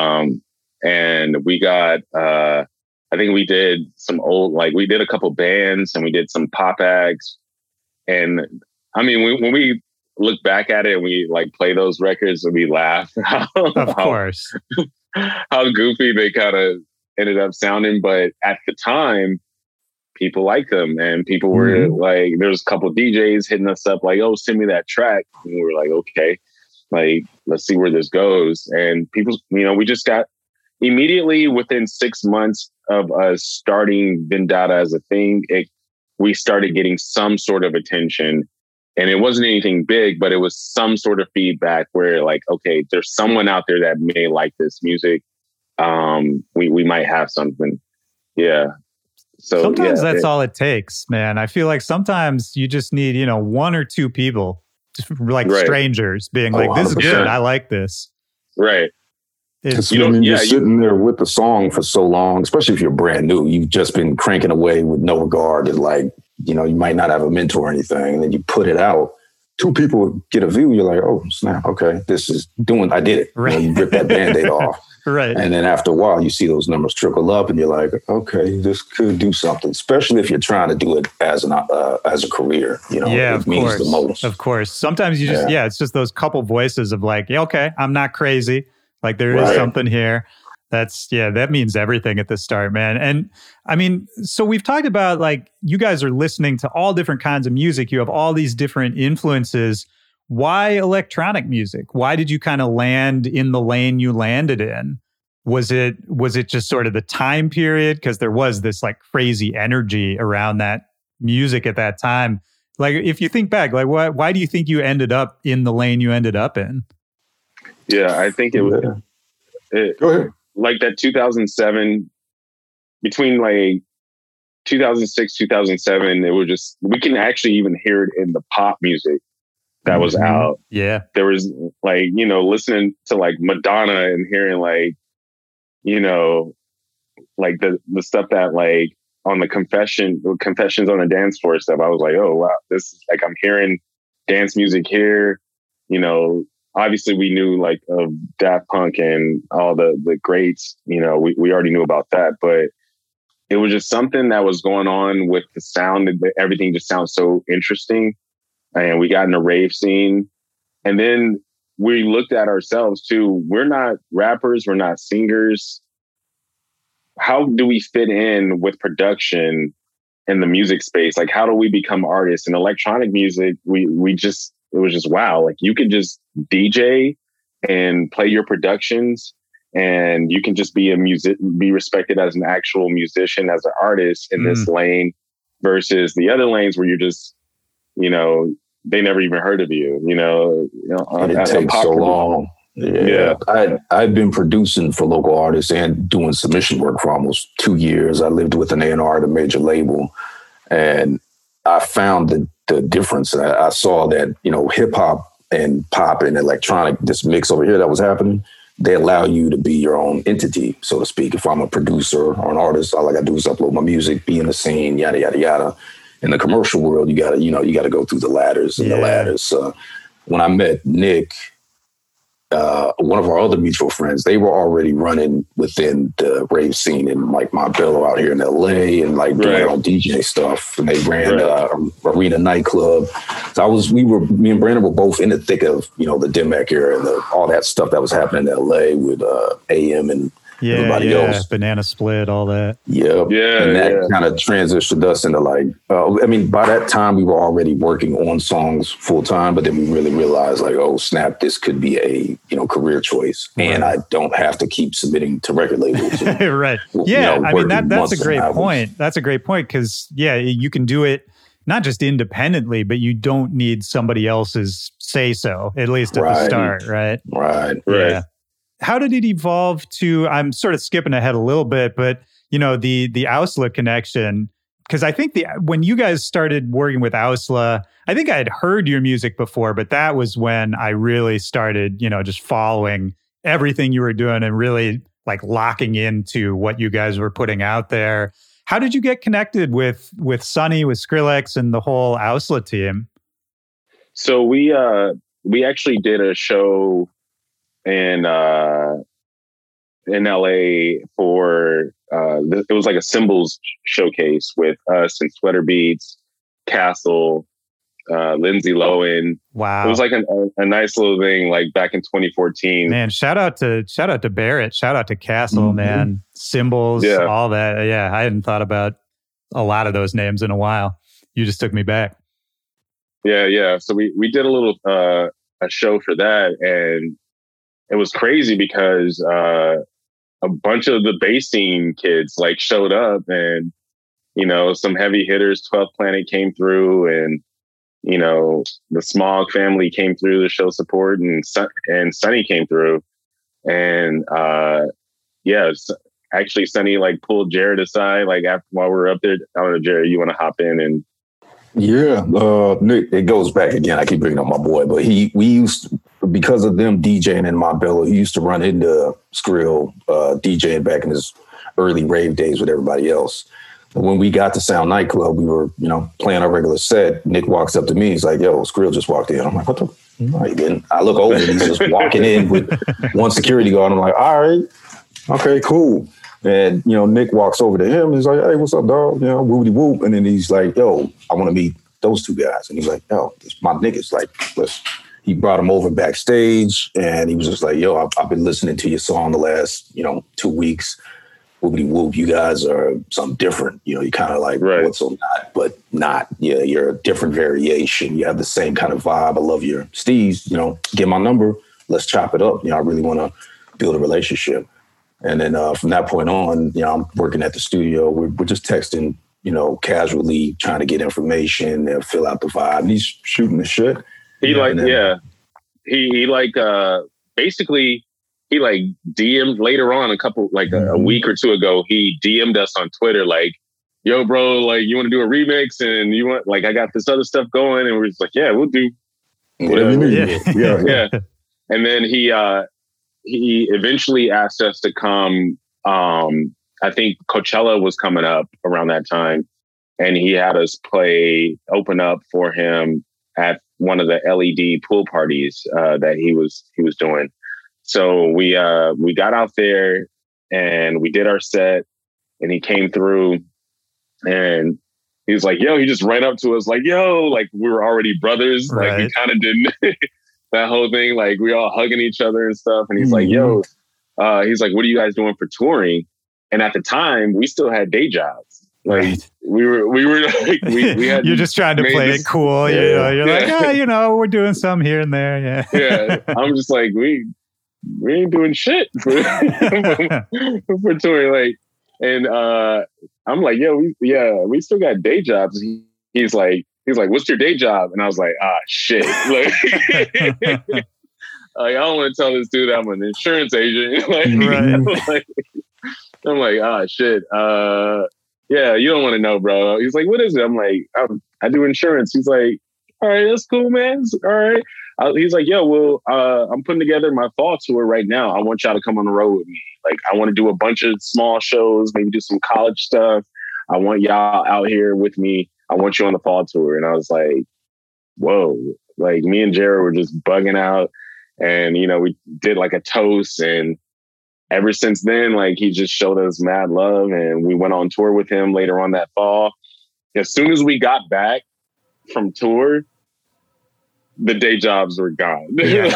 And we got, I think we did some old, like we did a couple bands and we did some pop acts. And I mean, when we look back at it and we like play those records and we laugh, Of course. how goofy they kind of ended up sounding. But at the time, people liked them, and people were like, there was a couple of DJs hitting us up like, oh, send me that track. And we were like, okay, like, let's see where this goes. And people, we just got immediately within 6 months of us starting Vendetta as a thing, we started getting some sort of attention. And it wasn't anything big, but it was some sort of feedback where like, okay, there's someone out there that may like this music. We might have something. Yeah. So sometimes that's all it takes, man. I feel like sometimes you just need, one or two people, just like strangers being like, this is good. I like this. Right. Because you're sitting there with the song for so long, especially if you're brand new. You've just been cranking away with no regard, and like, you might not have a mentor or anything. And then you put it out. Two people get a view. You're like, oh, snap. Okay, I did it. Right. You rip that Band-Aid off. Right. And then after a while, you see those numbers trickle up and you're like, okay, this could do something, especially if you're trying to do it as a career. It means the most. Of course. Sometimes you just, it's just those couple voices of like, yeah, okay, I'm not crazy. Like there is something here. That means everything at the start, man. And I mean, so we've talked about like you guys are listening to all different kinds of music. You have all these different influences. Why electronic music? Why did you kind of land in the lane you landed in? Was it just sort of the time period? Because there was this like crazy energy around that music at that time. Like if you think back, like why do you think you ended up in the lane you ended up in? Yeah, I think it was Go ahead. Like that 2007, between like 2006, 2007, it was just, we can actually even hear it in the pop music that was out. Yeah. There was like, listening to like Madonna and hearing like, like the stuff that like on the Confessions on the Dance Floor stuff. I was like, oh, wow, this is like, I'm hearing dance music here, Obviously, we knew like of Daft Punk and all the greats. We already knew about that, but it was just something that was going on with the sound. Everything just sounds so interesting, and we got in the rave scene. And then we looked at ourselves too. We're not rappers. We're not singers. How do we fit in with production in the music space? Like, how do we become artists? In electronic music, it was just wow. Like you could just DJ and play your productions, and you can just be be respected as an actual musician, as an artist in this lane, versus the other lanes where you're just, they never even heard of you. And it takes so long. Yeah. I've been producing for local artists and doing submission work for almost 2 years. I lived with an A&R at a major label, and I found the difference. I saw that, hip hop and pop and electronic, this mix over here that was happening, they allow you to be your own entity, so to speak. If I'm a producer or an artist, all I got to do is upload my music, be in the scene, yada, yada, yada. In the commercial world, you got to go through the ladders and the ladders. When I met Nick, one of our other mutual friends, they were already running within the rave scene in like Montbello out here in LA and like doing their own DJ stuff. And they ran Arena nightclub. So me and Brandon were both in the thick of, the Demac era and all that stuff that was happening in LA with AM and everybody else. Banana Split, all that. Yep. Yeah. And that kind of transitioned us into like, by that time we were already working on songs full time, but then we really realized like, oh snap, this could be a, career choice. Right. And I don't have to keep submitting to record labels. And, right. Yeah. That's a great point. That's a great point. Cause you can do it not just independently, but you don't need somebody else's say so, at least at the start. Right. Right. Yeah. How did it evolve to, I'm sort of skipping ahead a little bit, but, the Ausla connection, because I think when you guys started working with Ausla, I think I had heard your music before, but that was when I really started, just following everything you were doing and really like locking into what you guys were putting out there. How did you get connected with Sonny, with Skrillex, and the whole Ausla team? So we actually did a show in LA for it was like a cymbals showcase with us and Sweater Beats, Castle, Lindsay Lohan. Wow. It was like a nice little thing like back in 2014. Man, shout out to Barrett, shout out to Castle, man. Cymbals, all that. Yeah, I hadn't thought about a lot of those names in a while. You just took me back. Yeah. So we did a little a show for that, and it was crazy because a bunch of the bass scene kids like showed up, and some heavy hitters, 12th Planet came through, and the Smog family came through to show support, and Sonny came through, and actually Sonny like pulled Jared aside like while we were up there. I don't know, Jared, you want to hop in and. Yeah, Nick, it goes back again. I keep bringing up my boy, but we used because of them DJing in Montbello, he used to run into Skrill DJing back in his early rave days with everybody else. And when we got to Sound Nightclub, we were, playing our regular set. Nick walks up to me. He's like, "Yo, Skrill just walked in." I'm like, "What the?" No, he didn't. I look over and he's just walking in with one security guard. I'm like, "All right, okay, cool." And, Nick walks over to him and he's like, "Hey, what's up, dog?" Woody whoop. And then he's like, "Yo, I want to meet those two guys." And he's like, "Yo, it's my niggas." Like, listen. He brought him over backstage and he was just like, "Yo, I've been listening to your song the last, 2 weeks. Whoopity whoop, you guys are something different. You kind of like what's so not, but not. Yeah, you're a different variation. You have the same kind of vibe. I love your steez. Get my number. Let's chop it up. I really want to build a relationship." And then from that point on, I'm working at the studio. We're just texting, casually trying to get information and fill out the vibe. And he's shooting the shit. He basically he like DM'd later on a week or two ago. He DM'd us on Twitter like, "Yo, bro, like you want to do a remix and you want I got this other stuff going," and we're just like, "Yeah, we'll do whatever." Yeah. And then he eventually asked us to come. I think Coachella was coming up around that time, and he had us open up for him at one of the LED pool parties that he was doing. So we got out there and we did our set, and he came through, and he was like, "Yo," he just ran up to us like, "Yo," like we were already brothers. Right. Like we kind of didn't that whole thing, like we all hugging each other and stuff. And he's like, "Yo," he's like, "What are you guys doing for touring?" And at the time, we still had day jobs. Like we were like, we had. You're just trying to play it cool. Yeah. You're like, we're doing some here and there. Yeah. Yeah. I'm just like, we ain't doing shit for touring. Like, and I'm like, "Yo, we still got day jobs." He's like, "What's your day job?" And I was like, shit. Like, I don't want to tell this dude I'm an insurance agent. I'm like, shit. Yeah, you don't want to know, bro. He's like, "What is it?" I'm like, I do insurance. He's like, "All right, that's cool, man. All right." He's like, "Yo, well, I'm putting together my fall tour right now. I want y'all to come on the road with me. Like, I want to do a bunch of small shows, maybe do some college stuff. I want y'all out here with me. I want you on the fall tour." And I was like, whoa. Like, me and Jared were just bugging out. And, we did like a toast. And ever since then, like, he just showed us mad love. And we went on tour with him later on that fall. As soon as we got back from tour, the day jobs were gone. Yeah.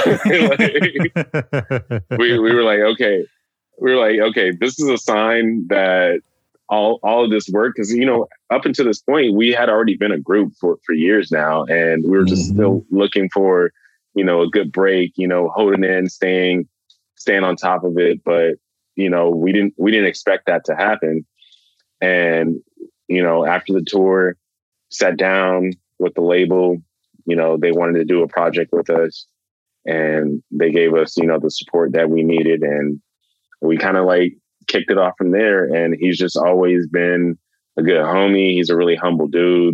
we were like, okay. We were like, okay, this is a sign that all of this work, because, up until this point, we had already been a group for years now. And we were just still looking for, a good break, holding in, staying on top of it. But, we didn't expect that to happen. And, after the tour, sat down with the label, they wanted to do a project with us, and they gave us, the support that we needed. And we kind of like kicked it off from there. And he's just always been a good homie. He's a really humble dude.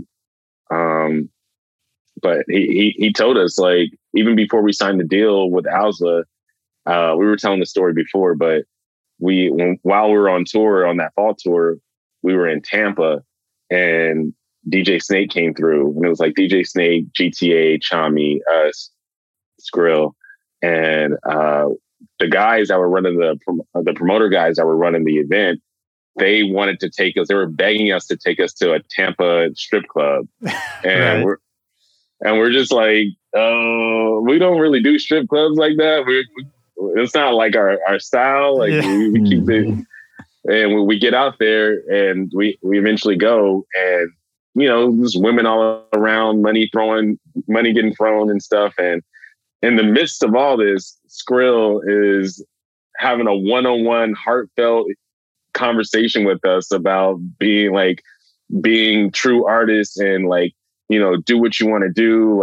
But he told us, like, even before we signed the deal with Ausla, we were telling the story before, but while we were on tour, on that fall tour, we were in Tampa, and DJ Snake came through, and it was like DJ Snake, GTA, Chami, us, Skrill, and the guys that were running the promoter guys that were running the event. They wanted to take us. They were begging us to take us to a Tampa strip club, and Right. we're just like, oh, we don't really do strip clubs like that. It's not like our style. Like we keep it, and we get out there, and we eventually go, and there's women all around, money getting thrown and stuff, and in the midst of all this, Skrill is having a one-on-one, heartfelt conversation with us about being true artists and do what you want to do.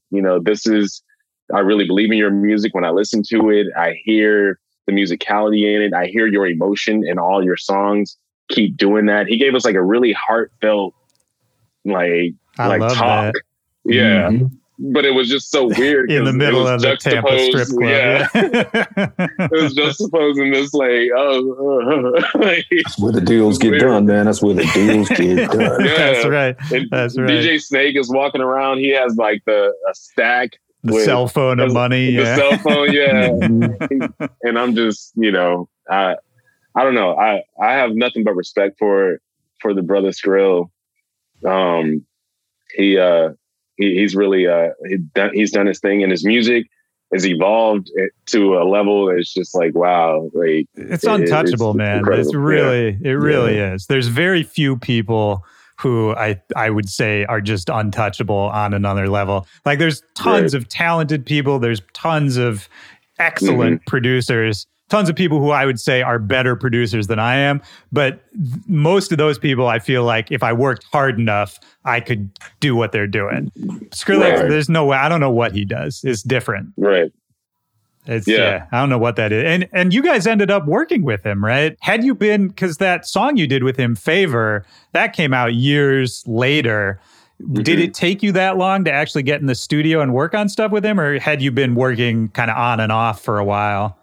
I really believe in your music. When I listen to it, I hear the musicality in it. I hear your emotion in all your songs. Keep doing that. He gave us a really heartfelt, talk. That. Yeah. Mm-hmm. But it was just so weird. In the middle of the Tampa strip club. Yeah. It was juxtaposing this that's where the deals get done, man. That's where the deals get done. Yeah. That's right. That's right. DJ Snake is walking around. He has a stack. The cell phone of money. The cell phone, yeah. And I'm just, I don't know. I have nothing but respect for the brother Skrill. He's really he's done his thing, and his music has evolved to a level that's just wow, it's untouchable, man. Incredible. It really is. There's very few people who I would say are just untouchable on another level. There's tons of talented people. There's tons of excellent producers. Tons of people who I would say are better producers than I am. But most of those people, I feel like if I worked hard enough, I could do what they're doing. Skrillex, there's no way. I don't know what he does. It's different. Right. It's I don't know what that is. And you guys ended up working with him, right? Had you been, because that song you did with him, Favor, that came out years later. Mm-hmm. Did it take you that long to actually get in the studio and work on stuff with him? Or had you been working kind of on and off for a while?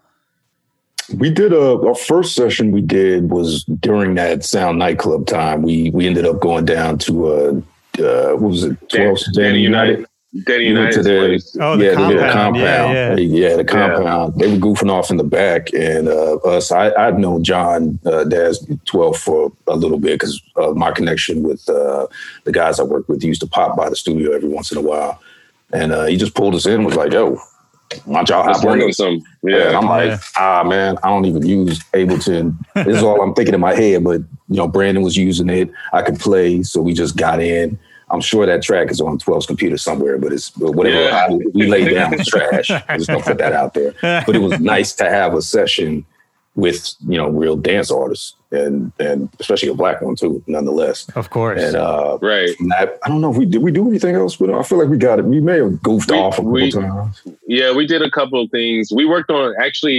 We did our first session we did was during that Sound nightclub time. We ended up going down to what was it? 12th Danny United. Danny United. The compound. Yeah, the compound. They were goofing off in the back, and us. I'd known John Daz 12 for a little bit because of my connection with the guys I worked with. He used to pop by the studio every once in a while, and he just pulled us in and was like, "Yo, why don't y'all hop on some?" Yeah, and I'm like, man, I don't even use Ableton. This is all I'm thinking in my head, but Brandon was using it. I could play, so we just got in. I'm sure that track is on 12's computer somewhere, but it's whatever we laid down was trash. Just don't put that out there. But it was nice to have a session with real dance artists and especially a black one too, nonetheless. Of course. And right. I don't know if we do anything else with it. I feel like we got it. We may have goofed off a couple times. Yeah, we did a couple of things. We worked on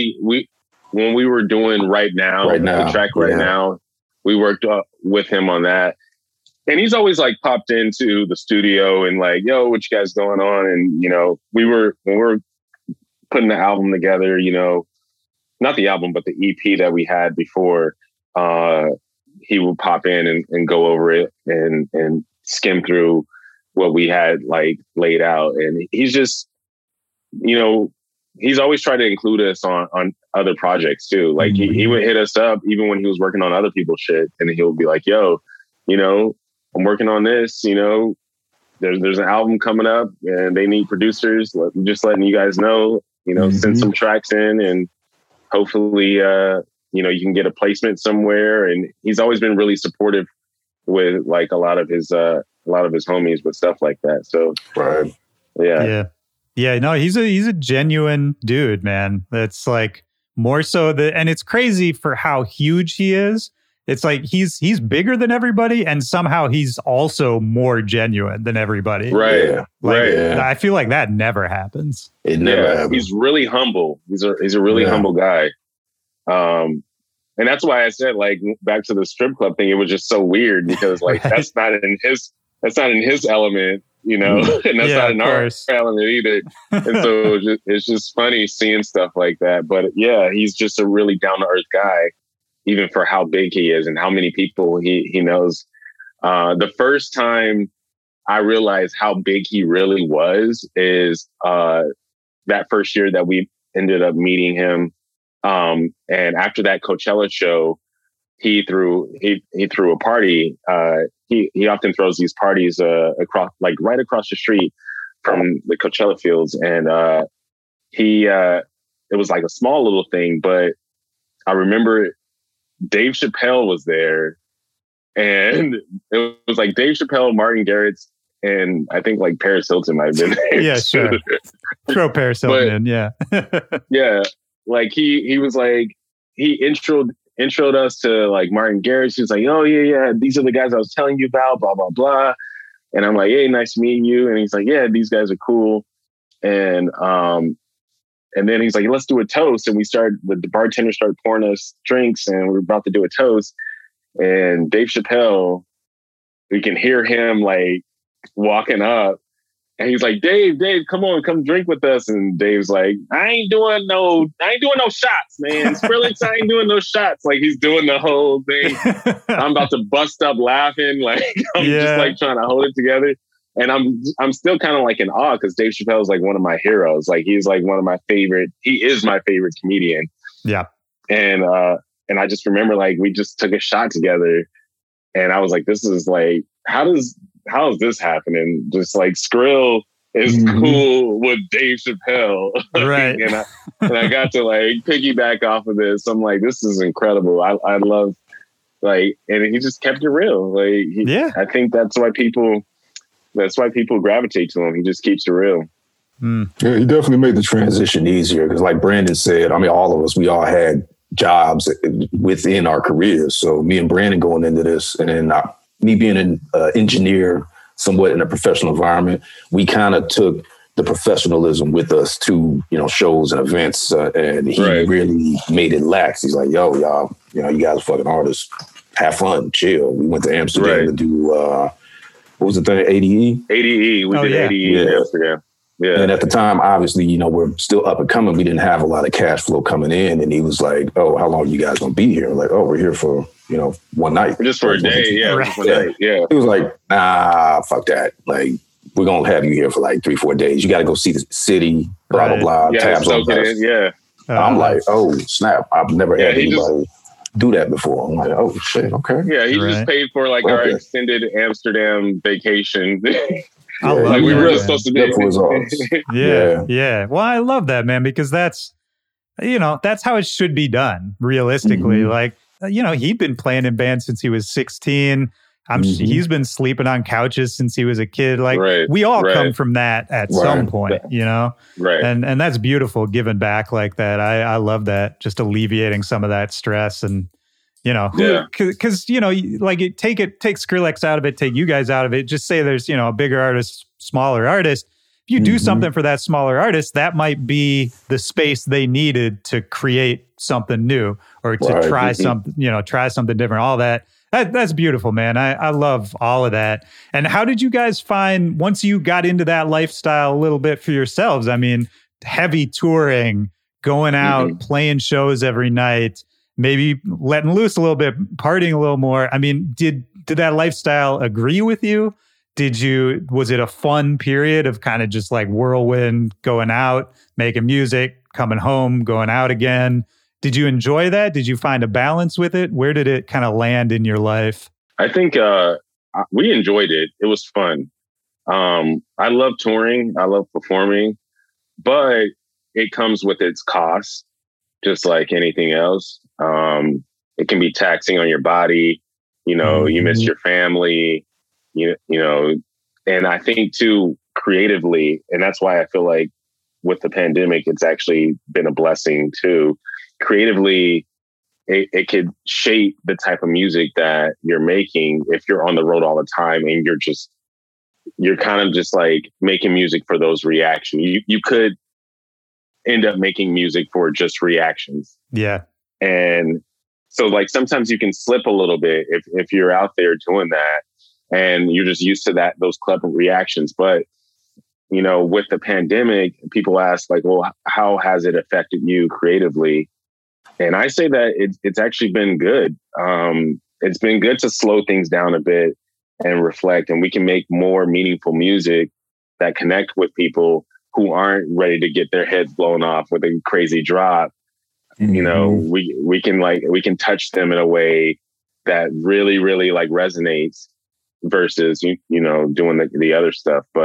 when we were doing the track right now, we worked with him on that. And he's always popped into the studio and yo, what you guys going on? And, when we were putting the album together, not the album, but the EP that we had before, he would pop in and go over it and skim through what we had laid out. And he's just, he's always tried to include us on other projects too. He would hit us up even when he was working on other people's shit, and he'll be like, yo, I'm working on this, there's an album coming up and they need producers. Just letting you guys know, send some tracks in and hopefully, you can get a placement somewhere. And he's always been really supportive with a lot of his homies with stuff like that. So, right. Yeah. Yeah. No, he's a genuine dude, man. That's more so and it's crazy for how huge he is. It's he's bigger than everybody, and somehow he's also more genuine than everybody. Right. Yeah. Right. I feel like that never happens. It never happens. He's really humble. He's a really humble guy. And that's why I said, back to the strip club thing, it was just so weird because that's not in his element, and that's not in our element either. And so it's just funny seeing stuff like that. But yeah, he's just a really down to earth guy. even for how big he is and how many people he knows. The first time I realized how big he really was is that first year that we ended up meeting him. And after that Coachella show, he threw a party. He often throws these parties across, like right across the street from the Coachella fields, and it was like a small little thing, but I remember Dave Chappelle was there, and it was like Dave Chappelle, Martin Garrix, and I think like Paris Hilton might have been there. Yeah, sure. Throw Paris Hilton in, yeah. Yeah, like he was like, he introed us to like Martin Garrix. He was like, oh yeah, these are the guys I was telling you about, blah blah blah. And I'm like, hey, nice meeting you. And he's like, yeah, these guys are cool. And then he's like, let's do a toast. And the bartender started pouring us drinks, and we were about to do a toast. And Dave Chappelle, we can hear him like walking up, and he's like, Dave, come on, come drink with us. And Dave's like, I ain't doing no shots, man. Skrillex, I ain't doing no shots. Like, he's doing the whole thing. I'm about to bust up laughing. Like, I'm just like trying to hold it together. And I'm still kind of like in awe, because Dave Chappelle is like one of my heroes. Like, he's like one of my favorite. He is my favorite comedian. Yeah. And I just remember like we just took a shot together, and I was like, this is like, how is this happening? Just like Skrill is cool with Dave Chappelle. Right. and I got to like piggyback off of this. I'm like, this is incredible. I love, like, and he just kept it real. Like, I think that's why people gravitate to him. He just keeps it real. Yeah, he definitely made the transition easier, because like Brandon said, I mean, all of us, we all had jobs within our careers. So me and Brandon going into this, and then me being an engineer somewhat in a professional environment, we kind of took the professionalism with us to, shows and events. And he really made it lax. He's like, yo, y'all, you guys are fucking artists. Have fun, chill. We went to Amsterdam to do, what was the thing? ADE? ADE. We did ADE in Amsterdam. Yeah. And at the time, obviously, we're still up and coming. We didn't have a lot of cash flow coming in. And he was like, oh, how long are you guys going to be here? I'm like, oh, we're here for, one night. Just for a day. Yeah. Right. One night. Yeah. He was like, nah, fuck that. Like, we're going to have you here for like 3-4 days. You got to go see the city, blah, blah, blah. Yeah, tabs on us. Yeah. I'm like, oh, snap. I've never had anybody do that before. I'm like, oh, shit. Okay. Yeah. He just paid for like our extended Amsterdam vacation. I love like we were just supposed to be. Yeah. Well, I love that, man, because that's how it should be done realistically. Like, he'd been playing in bands since he was 16. He's been sleeping on couches since he was a kid. Like, we all come from that at some point, Right. And that's beautiful, giving back like that. I love that, just alleviating some of that stress. And because like take Skrillex out of it, take you guys out of it, just say there's a bigger artist, smaller artist. If you do something for that smaller artist, that might be the space they needed to create something new, or to try something different. All that's beautiful, man. I love all of that. And how did you guys find, once you got into that lifestyle a little bit for yourselves? I mean, heavy touring, going out, playing shows every night, maybe letting loose a little bit, partying a little more. I mean, did that lifestyle agree with you? Was it a fun period of kind of just like whirlwind, going out, making music, coming home, going out again? Did you enjoy that? Did you find a balance with it? Where did it kind of land in your life? I think we enjoyed it. It was fun. I love touring. I love performing, but it comes with its costs, just like anything else. It can be taxing on your body. You miss your family, and I think too, creatively, and that's why I feel like with the pandemic, it's actually been a blessing too. Creatively, it could shape the type of music that you're making if you're on the road all the time and you're kind of just like making music for those reactions. You could end up making music for just reactions. Yeah. And so like sometimes you can slip a little bit if you're out there doing that and you're just used to those clever reactions. But with the pandemic, people ask like, well, how has it affected you creatively? And I say that it's actually been good. It's been good to slow things down a bit and reflect, and we can make more meaningful music that connect with people who aren't ready to get their heads blown off with a crazy drop. Mm-hmm. You know, we can touch them in a way that really, really like resonates versus, you know, doing the other stuff. But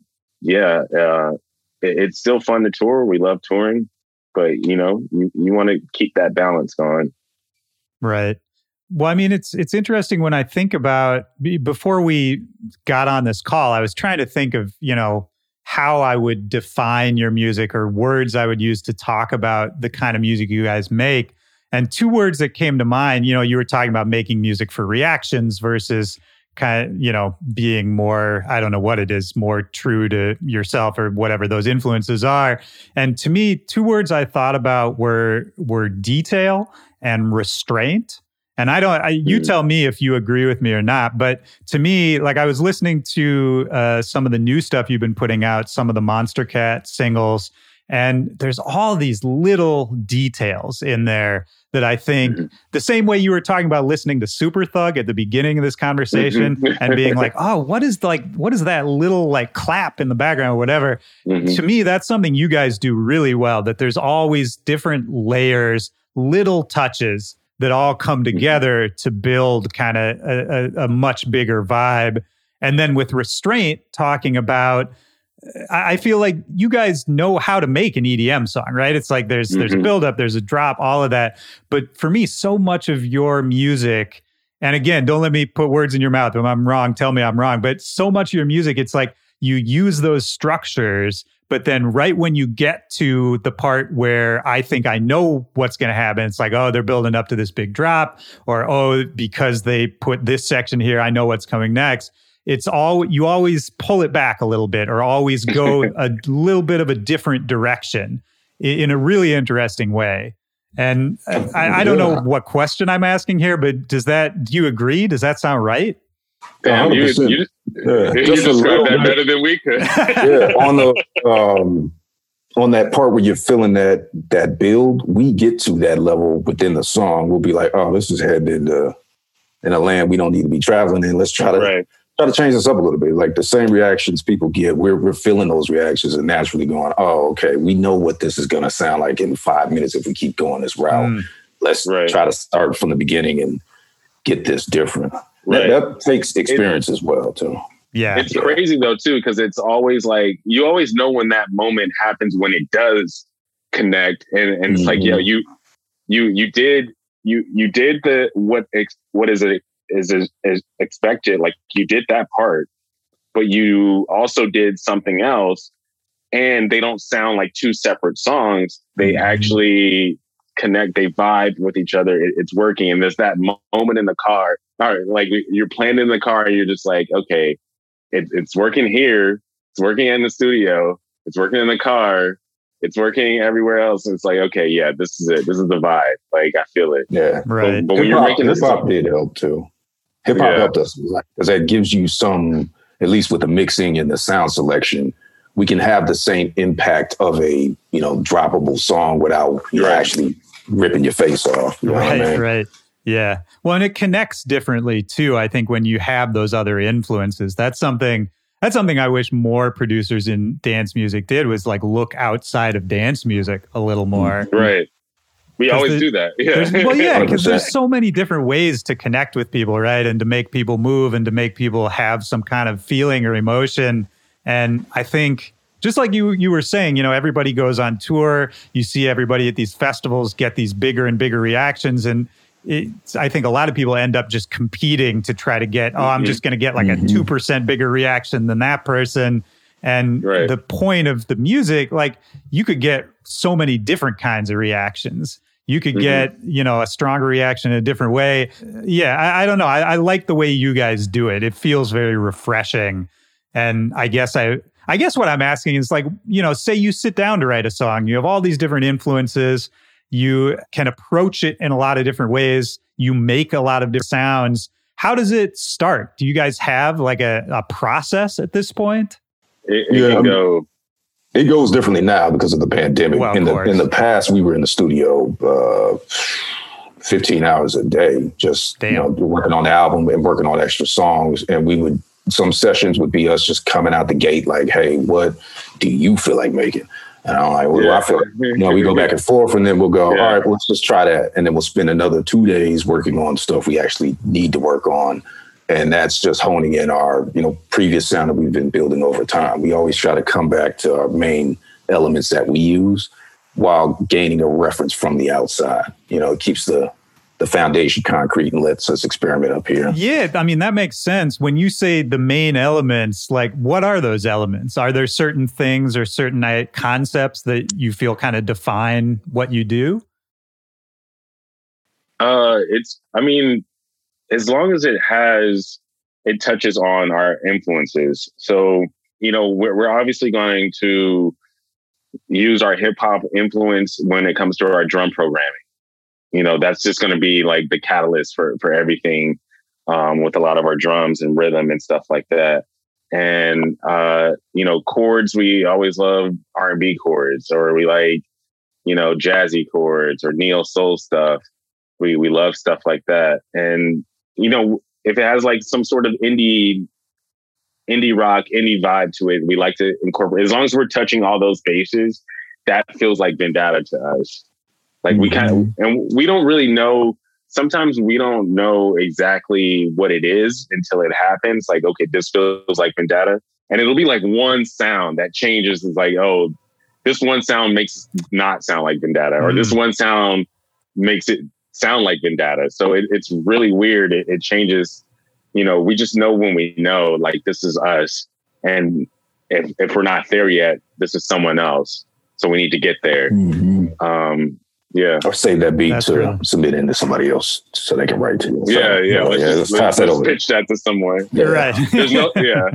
it's still fun to tour. We love touring, but you know, you want to keep that balance going. Right. Well, I mean, it's interesting when I think about, before we got on this call, I was trying to think of, you know, how I would define your music or words I would use to talk about the kind of music you guys make. And two words that came to mind, you know, you were talking about making music for reactions versus kind of, you know, being more, I don't know what it is, more true to yourself or whatever those influences are. And to me, two words I thought about were detail and restraint. And you tell me if you agree with me or not. But to me, like, I was listening to some of the new stuff you've been putting out, some of the Monstercat singles, and there's all these little details in there that I think, the same way you were talking about listening to Super Thug at the beginning of this conversation and being like, oh, what is that little like clap in the background or whatever? To me, that's something you guys do really well, that there's always different layers, little touches that all come together to build kind of a much bigger vibe. And then with restraint, talking about, I feel like you guys know how to make an EDM song, right? It's like there's a buildup, there's a drop, all of that. But for me, so much of your music, and again, don't let me put words in your mouth. If I'm wrong, tell me I'm wrong. But so much of your music, it's like you use those structures, but then right when you get to the part where I think I know what's going to happen, it's like, oh, they're building up to this big drop, or, oh, because they put this section here, I know what's coming next. You always pull it back a little bit, or always go a little bit of a different direction in a really interesting way. And I don't know what question I'm asking here, but do you agree? Does that sound right? Damn, you described that better than we could. Yeah, on that part where you're feeling that build, we get to that level within the song. We'll be like, oh, this is headed in a land we don't need to be traveling in. Let's try to change this up a little bit. Like the same reactions people get, we're feeling those reactions and naturally going, oh, okay, we know what this is going to sound like in 5 minutes if we keep going this route. Let's try to start from the beginning and get this different. That takes experience as well, too. Yeah. It's crazy, though, too, because it's always like, you always know when that moment happens, when it does connect. And it's like, yo, you did what is expected. Like, you did that part, but you also did something else, and they don't sound like two separate songs. They actually connect, they vibe with each other. It's working. And there's that moment in the car. All right, like you're playing in the car and you're just like, okay, it's working here. It's working in the studio. It's working in the car. It's working everywhere else. And it's like, okay, yeah, this is it. This is the vibe. Like, I feel it. Yeah. Right. But when you're making this, hip-hop did help too. Hip-hop helped us, because that gives you some, at least with the mixing and the sound selection, we can have the same impact of a, you know, droppable song without you actually ripping your face off. You know what I mean? Right. Yeah. Well, and it connects differently too. I think when you have those other influences, that's something I wish more producers in dance music did, was like look outside of dance music a little more. Right. We always do that. Yeah. Because there's so many different ways to connect with people, right? And to make people move and to make people have some kind of feeling or emotion. And I think, just like you were saying, you know, everybody goes on tour. You see everybody at these festivals get these bigger and bigger reactions. And I think a lot of people end up just competing to try to get, I'm just going to get like a 2% bigger reaction than that person. And the point of the music, like, you could get so many different kinds of reactions. You could get, you know, a stronger reaction in a different way. Yeah, I don't know. I like the way you guys do it. It feels very refreshing. And I guess what I'm asking is, like, you know, say you sit down to write a song, you have all these different influences, you can approach it in a lot of different ways, you make a lot of different sounds. How does it start? Do you guys have like a process at this point? It It goes differently now because of the pandemic. Well, in the past, we were in the studio 15 hours a day, just working on the album and working on extra songs. And some sessions would be us just coming out the gate like, hey, what do you feel like making? And I'm like, well, I feel like, we go back and forth, and then we'll go, all right, let's just try that. And then we'll spend another 2 days working on stuff we actually need to work on. And that's just honing in our, previous sound that we've been building over time. We always try to come back to our main elements that we use while gaining a reference from the outside. It keeps the foundation concrete and lets us experiment up here. Yeah, I mean, that makes sense. When you say the main elements, like, what are those elements? Are there certain things or certain concepts that you feel kind of define what you do? As long as it touches on our influences. So, we're obviously going to use our hip hop influence when it comes to our drum programming. That's just going to be like the catalyst for everything, with a lot of our drums and rhythm and stuff like that. And, chords, we always love R&B chords, or we like, jazzy chords or neo soul stuff. We love stuff like that. And, if it has like some sort of indie rock, indie vibe to it, we like to incorporate. As long as we're touching all those bases, that feels like Vendetta to us. Like we kind of, and we don't really know. Sometimes we don't know exactly what it is until it happens. Like, okay, this feels like Vendetta, and it'll be like one sound that changes. It's like, oh, this one sound makes it not sound like Vendetta, or this one sound makes it sound like Vendetta. So it's really weird. It changes. We just know when we know, like, this is us. And if we're not there yet, this is someone else. So we need to get there. Or save that beat to submit into somebody else so they can write to you. Let's pitch that to someone. You're right. There's no,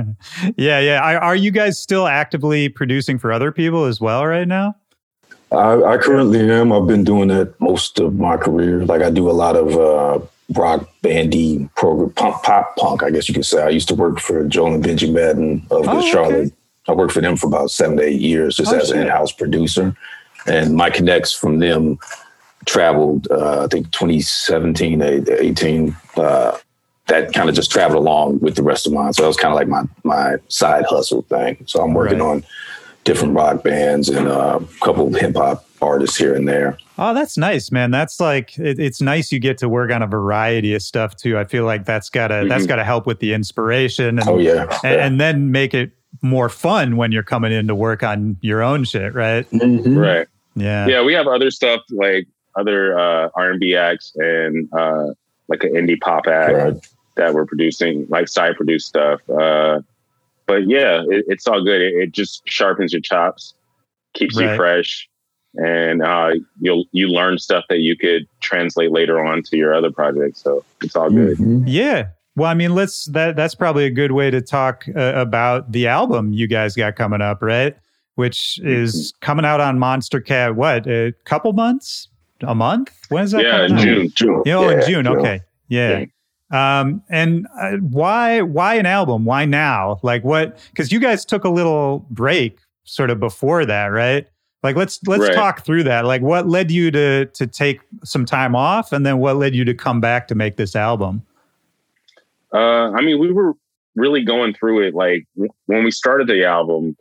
Are you guys still actively producing for other people as well right now? I currently am. I've been doing that most of my career. Like, I do a lot of rock, bandy, program, pop punk, I guess you could say. I used to work for Joel and Benji Madden of the Charlotte. I worked for them for about 7 to 8 years just as an in-house producer. And my connects from them traveled, I think 2017, 18. That kind of just traveled along with the rest of mine. So that was kind of like my side hustle thing. So I'm working on different rock bands and a couple of hip hop artists here and there. Oh, that's nice, man. That's like, it's nice you get to work on a variety of stuff too. I feel like that's gotta help with the inspiration and, and then make it more fun when you're coming in to work on your own shit, right? Right. Yeah. Yeah, we have other stuff like other R&B acts and like an indie pop act that we're producing, like side produced stuff. But yeah, it's all good. It just sharpens your chops, keeps you fresh, and you learn stuff that you could translate later on to your other projects. So it's all good. Yeah. Well, I mean, that's probably a good way to talk about the album you guys got coming up, right? Which is coming out on Monstercat, what, a couple months? A month? When is that coming out? June. In June. Okay. Yeah. And why an album? Why now? Like what? Because you guys took a little break sort of before that, right? Like let's talk through that. Like what led you to take some time off, and then what led you to come back to make this album? I mean, we were really going through it. Like when we started the album,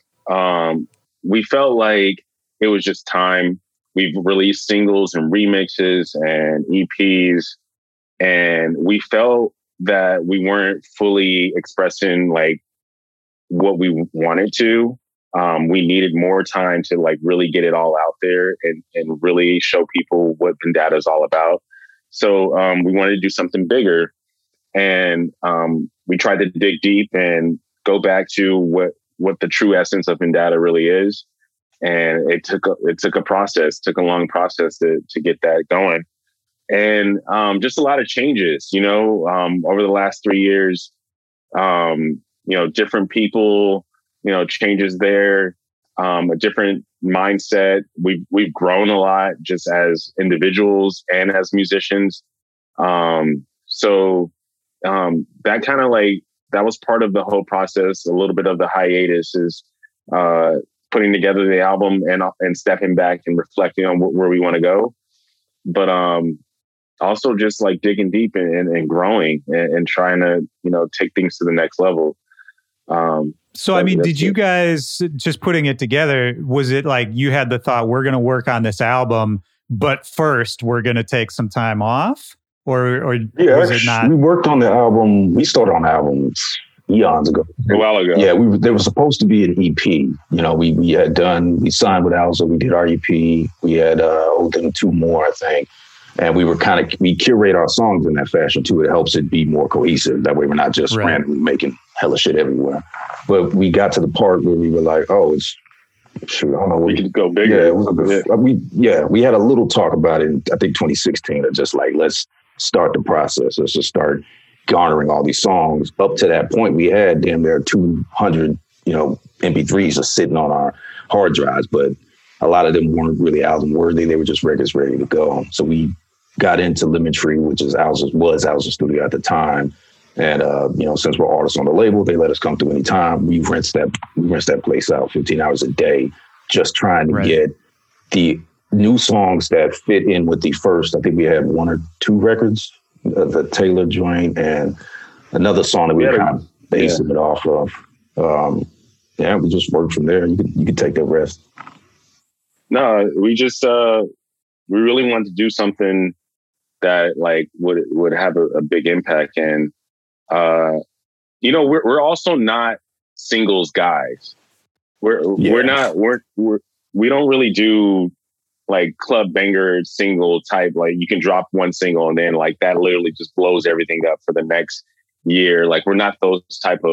we felt like it was just time. We've released singles and remixes and EPs, and we felt that we weren't fully expressing like what we wanted to. We needed more time to like really get it all out there and really show people what Vendetta is all about. So we wanted to do something bigger, and we tried to dig deep and go back to what the true essence of Vendetta really is. And it took a long process to get that going. And just a lot of changes, over the last 3 years, different people, changes there, a different mindset. We've grown a lot just as individuals and as musicians. So that kind of like, that was part of the whole process. A little bit of the hiatus is putting together the album and stepping back and reflecting on where we want to go. But also just like digging deep and growing and trying to, take things to the next level. So, I mean, did you guys, just putting it together, was it like you had the thought, we're going to work on this album, but first we're going to take some time off? Or was it not? We worked on the album. We started on the album eons ago. A while ago. Yeah, there was supposed to be an EP. We signed with Alza. We did our EP. We had two more, I think. And we curate our songs in that fashion too. It helps it be more cohesive. That way we're not just randomly making hella shit everywhere. But we got to the part where we were like, oh, I don't know. We could go bigger. We had a little talk about it in, I think, 2016. Of just like, let's start the process. Let's just start garnering all these songs. Up to that point, we had damn near 200, MP3s just sitting on our hard drives, but a lot of them weren't really album worthy. They were just records ready to go. So we got into Lemon Tree, which was Alza's studio at the time. And, since we're artists on the label, they let us come through anytime. We rent that place out 15 hours a day, just trying to get the new songs that fit in with the first. I think we had 1 or 2 records, the Taylor joint and another song that we were kind of basing it off of. We just worked from there. You could take the rest. No, we just, we really wanted to do something that like would have a big impact. And, we're also not singles guys. We don't really do like club banger single type. Like you can drop one single and then like that literally just blows everything up for the next year. Like we're not that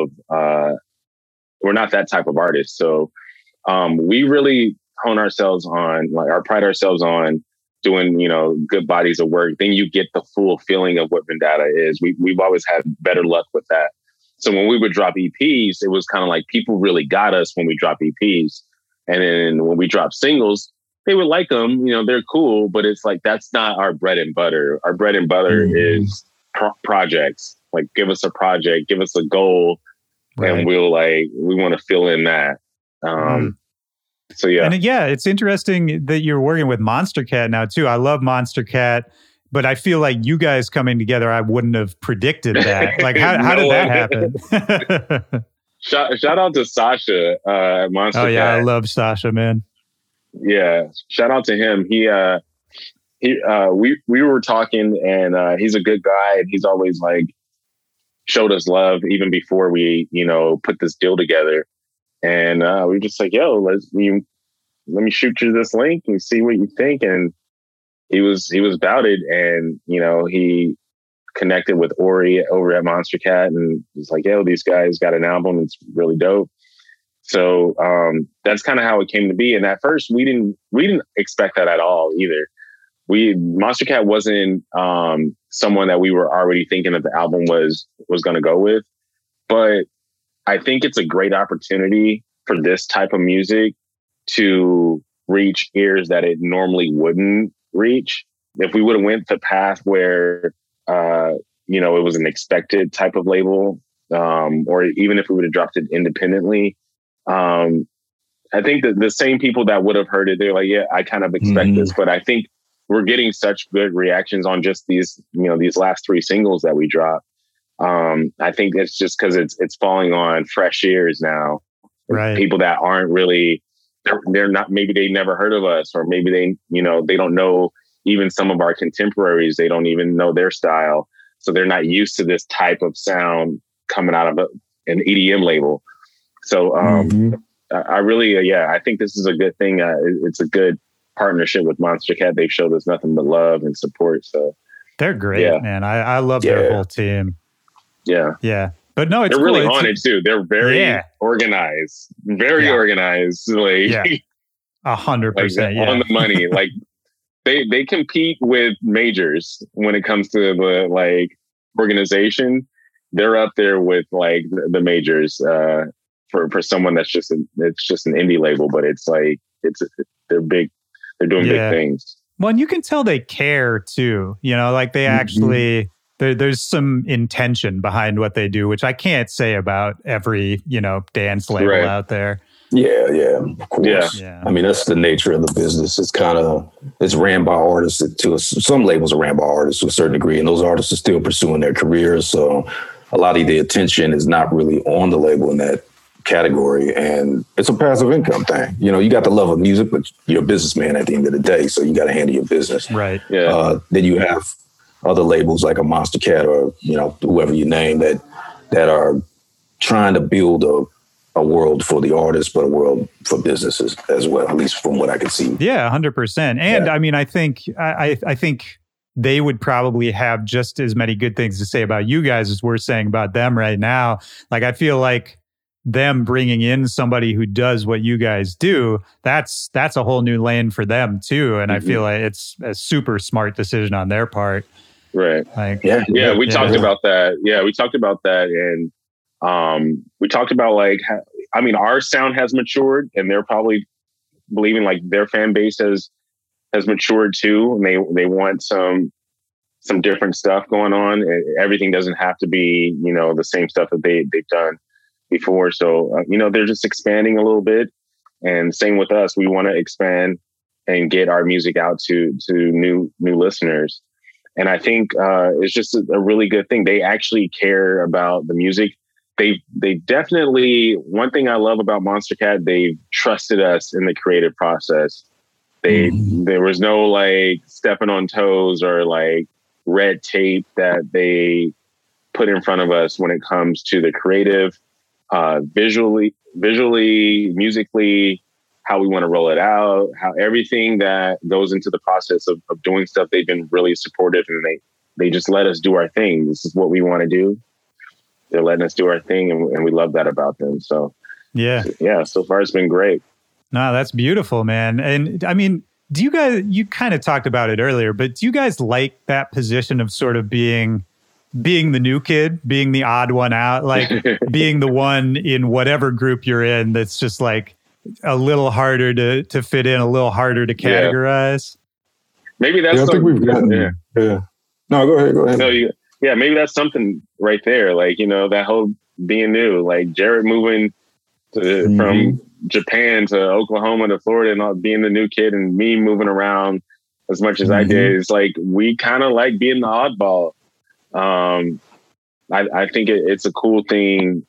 type of artist. So, we really pride ourselves on doing, good bodies of work. Then you get the full feeling of what Vendetta is. We've always had better luck with that. So when we would drop EPs, it was kind of like people really got us when we drop EPs. And then when we drop singles, they would like them, they're cool, but it's like, that's not our bread and butter. Our bread and butter is projects. Like give us a project, give us a goal. And we want to fill in that. So yeah. And it's interesting that you're working with Monstercat now too. I love Monstercat, but I feel like you guys coming together, I wouldn't have predicted that. Like how did that happen? Shout out to Sasha at Monstercat. Oh yeah, I love Sasha, man. Yeah, shout out to him. We were talking, and he's a good guy, and he's always like showed us love even before we put this deal together. And we were just like, yo, let me shoot you this link and see what you think. And he was about it. And, he connected with Ori over at Monstercat and was like, yo, these guys got an album. It's really dope. So that's kind of how it came to be. And at first we didn't expect that at all either. Monstercat wasn't someone that we were already thinking that the album was going to go with, but I think it's a great opportunity for this type of music to reach ears that it normally wouldn't reach. If we would have went the path where, it was an expected type of label, or even if we would have dropped it independently, I think that the same people that would have heard it, they're like, yeah, I kind of expect this, but I think we're getting such good reactions on just these last 3 singles that we dropped. I think it's just because it's falling on fresh ears now. Right. People that aren't really, they're not, maybe they never heard of us, or maybe they don't know even some of our contemporaries. They don't even know their style. So they're not used to this type of sound coming out of an EDM label. So I really, I think this is a good thing. It's a good partnership with Monstercat. They've showed us nothing but love and support. So they're great, man. I love their whole team. Yeah. Yeah. But no, it's they're really on it too. They're very organized, organized. Like 100%. On the money. Like they compete with majors when it comes to the like organization. They're up there with like the majors for someone that's just an indie label, but it's like they're big. They're doing big things. Well, and you can tell they care too. Like they actually. There's some intention behind what they do, which I can't say about every, dance label out there. Yeah, of course. Yeah. I mean, that's the nature of the business. It's ran by artists some labels are ran by artists to a certain degree, and those artists are still pursuing their careers. So a lot of the attention is not really on the label in that category, and it's a passive income thing. You got the love of music, but you're a businessman at the end of the day, so you got to handle your business. Right. Yeah. Then you have other labels like a Monster Cat or whoever you name that are trying to build a world for the artists, but a world for businesses as well, at least from what I can see. Yeah, 100%. And I mean, I think they would probably have just as many good things to say about you guys as we're saying about them right now. Like, I feel like them bringing in somebody who does what you guys do, that's a whole new lane for them too. And I feel like it's a super smart decision on their part. Right. Like, we talked about that. Yeah, we talked about that. And we talked about our sound has matured, and they're probably believing like their fan base has matured too, and they want some different stuff going on. Everything doesn't have to be the same stuff that they've done before. So they're just expanding a little bit, and same with us. We want to expand and get our music out to new listeners, and I think it's just a really good thing. They actually care about the music. They definitely, one thing I love about Monster Cat, they trusted us in the creative process. There was no like stepping on toes or like red tape that they put in front of us when it comes to the creative, visually, musically, how we want to roll it out, how everything that goes into the process of doing stuff. They've been really supportive, and they just let us do our thing. This is what we want to do. They're letting us do our thing, and we love that about them. So so far it's been great. No, that's beautiful, man. And I mean, you kind of talked about it earlier, but do you guys like that position of sort of being the new kid, being the odd one out, like being the one in whatever group you're in that's just like a little harder to fit in, a little harder to categorize? Maybe that's I think we've gotten yeah. No, go ahead. No, maybe that's something right there. Like, that whole being new, like Jared moving from Japan to Oklahoma to Florida and all, being the new kid, and me moving around as much as I did. It's like, we kind of like being the oddball. I think it's a cool thing.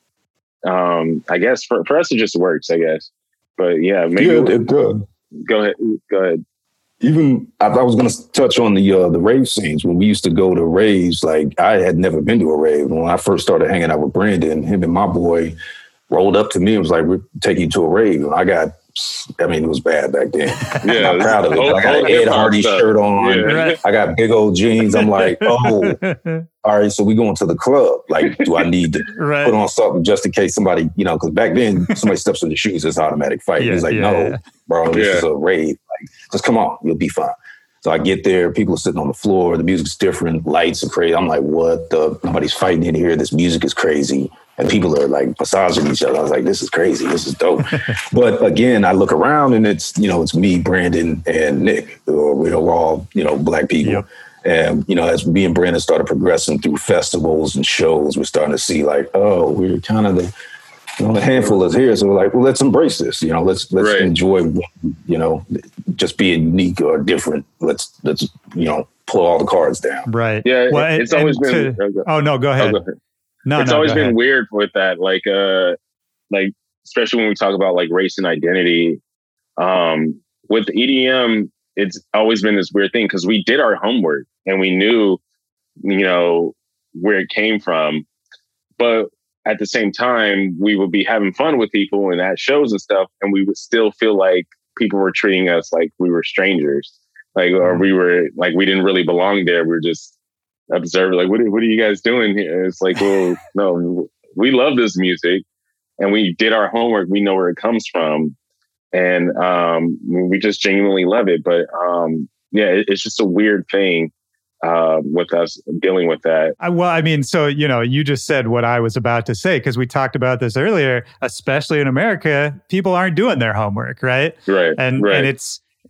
I guess for us, it just works, I guess. But yeah, maybe it does. Go ahead. Even I was going to touch on the rave scenes. When we used to go to raves, like I had never been to a rave. When I first started hanging out with Brandon, him and my boy rolled up to me and was like, "We're taking you to a rave." And it was bad back then. Yeah, I'm proud of it. I got an Ed Hardy shirt on. Yeah. Right. I got big old jeans. I'm like, oh, all right, so we going to the club. Like, do I need to put on something just in case somebody, because back then somebody steps in the shoes, it's automatic fight. He's like, no, bro, this is a rave. Like, just come on, you'll be fine. So I get there, people are sitting on the floor, the music's different, lights are crazy. I'm like, nobody's fighting in here. This music is crazy. And people are like massaging each other. I was like, this is crazy. This is dope. But again, I look around and it's me, Brandon, and Nick. We're all, Black people. Yep. And, as me and Brandon started progressing through festivals and shows, we're starting to see like, oh, we're kind of the handful is here. So we're like, well, let's embrace this. Let's enjoy, just being unique or different. Let's pull all the cards down. Right. Yeah. Well, it's always been. Oh, no, go ahead. It's always been weird with that. Like, especially when we talk about like race and identity, with EDM, it's always been this weird thing because we did our homework and we knew, where it came from. But at the same time, we would be having fun with people and at shows and stuff. And we would still feel like people were treating us like we were strangers, or we were like, we didn't really belong there. We were just observing, like, what are you guys doing here? It's like, well, no, we love this music and we did our homework. We know where it comes from. And we just genuinely love it. But it's just a weird thing with us dealing with that. So, you just said what I was about to say, because we talked about this earlier, especially in America, people aren't doing their homework, right? Right. And it's,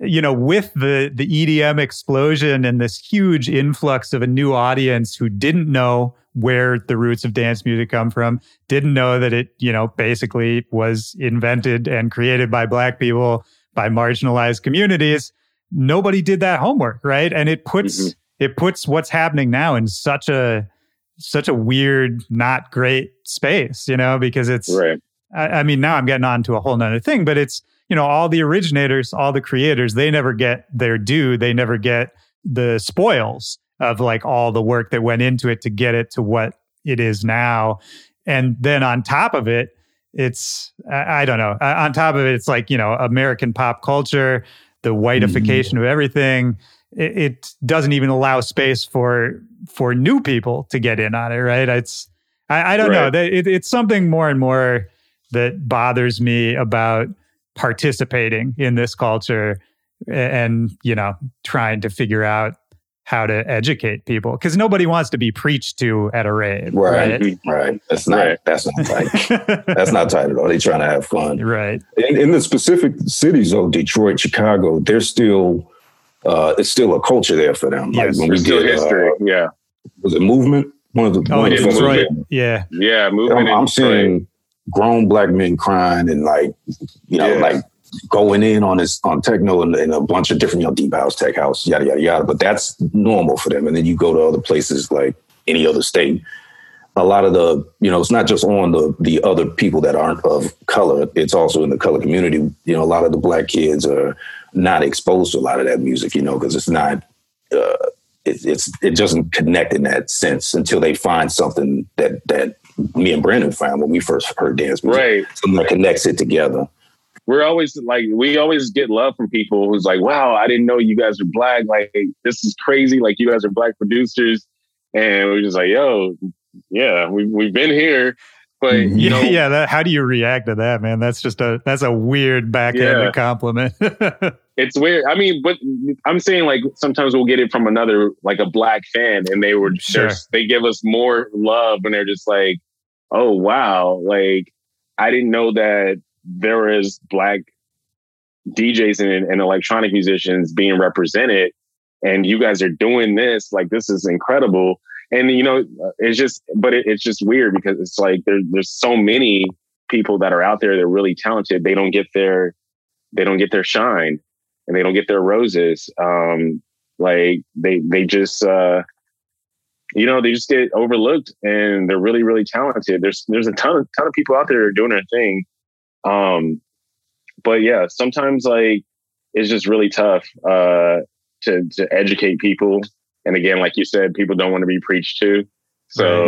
with the EDM explosion and this huge influx of a new audience who didn't know where the roots of dance music come from, didn't know that it, basically was invented and created by Black people, by marginalized communities. Nobody did that homework, right? And it puts what's happening now in such a weird, not great space, because it's, right. I mean, now I'm getting on to a whole nother thing, but it's, all the originators, all the creators, they never get their due. They never get the spoils of like all the work that went into it to get it to what it is now. And then on top of it, it's, I don't know, on top of it, it's like, American pop culture, the whiteification of everything. It doesn't even allow space for new people to get in on it, right? I don't know. It's something more and more that bothers me about participating in this culture and, trying to figure out how to educate people, because nobody wants to be preached to at a rave. Right. That's not tight. That's not tight at all. They're trying to have fun. Right. In the specific cities, though, Detroit, Chicago, there's still, it's still a culture there for them. Yes, like when we did history. Was it Movement? One of the Detroit. Yeah, Movement. I'm seeing grown Black men crying and like going in on techno and a bunch of different deep house, tech house, yada yada yada. But that's normal for them. And then you go to other places like any other state. A lot of the it's not just on the other people that aren't of color. It's also in the color community. A lot of the Black kids are not exposed to a lot of that music. Because it's not. It doesn't connect in that sense until they find something that me and Brandon found when we first heard dance music. Right. Something that connects it together. We're always like, we always get love from people who's like, wow, I didn't know you guys were Black. Like, this is crazy. Like, you guys are Black producers. And we're just like, yo, yeah, we've been here. But, how do you react to that, man? That's a weird backhanded compliment. It's weird. I mean, but I'm saying like sometimes we'll get it from another, like a Black fan, and they give us more love and they're just like, oh, wow. Like, I didn't know that there is Black DJs and electronic musicians being represented, and you guys are doing this. Like, this is incredible. And, it's just weird because it's like there's so many people that are out there that are really talented. They don't get their shine and they don't get their roses. Like they just, they just get overlooked, and they're really, really talented. There's a ton of people out there that are doing their thing. But yeah, sometimes like it's just really tough to educate people. And again, like you said, people don't want to be preached to. So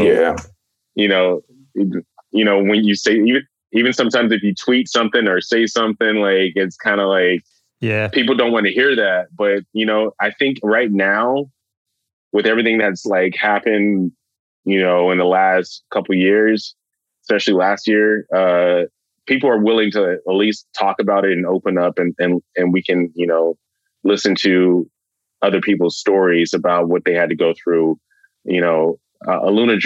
when you say even sometimes if you tweet something or say something, like it's kind of like people don't want to hear that. But I think right now with everything that's like happened, in the last couple of years, especially last year, people are willing to at least talk about it and open up, and we can, listen to other people's stories about what they had to go through. Aluna,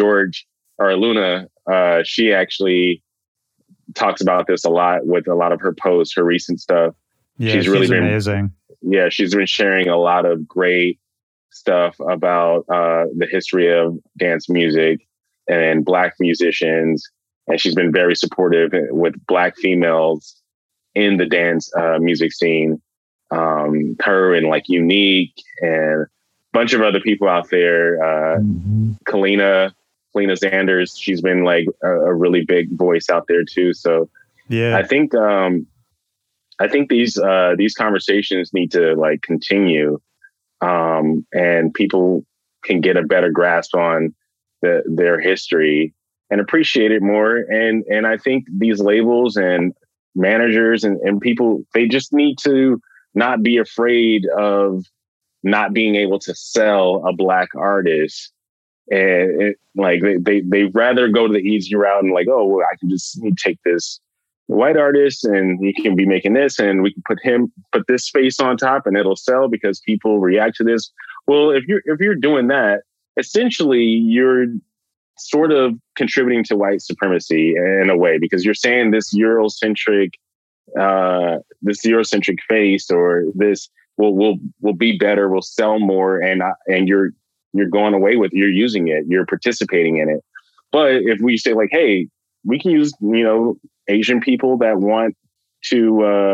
she actually talks about this a lot with a lot of her posts, her recent stuff. Yeah, she's really been amazing. Yeah, she's been sharing a lot of great stuff about the history of dance music and Black musicians. And she's been very supportive with Black females in the dance music scene. Her and like Unique and a bunch of other people out there. Kalina Sanders, she's been like a really big voice out there too. So I think these conversations need to like continue, and people can get a better grasp on their history and appreciate it more. And I think these labels and managers and people, they just need to not be afraid of not being able to sell a Black artist. And they rather go to the easy route and like, oh, well, I can just take this white artist and he can be making this, and we can put this face on top and it'll sell because people react to this. Well, if you're doing that, essentially you're sort of contributing to white supremacy in a way, because you're saying this Eurocentric this Eurocentric face or this will be better, will sell more, and you're going away with, you're using it, you're participating in it. But if we say like, hey, we can use, Asian people that want to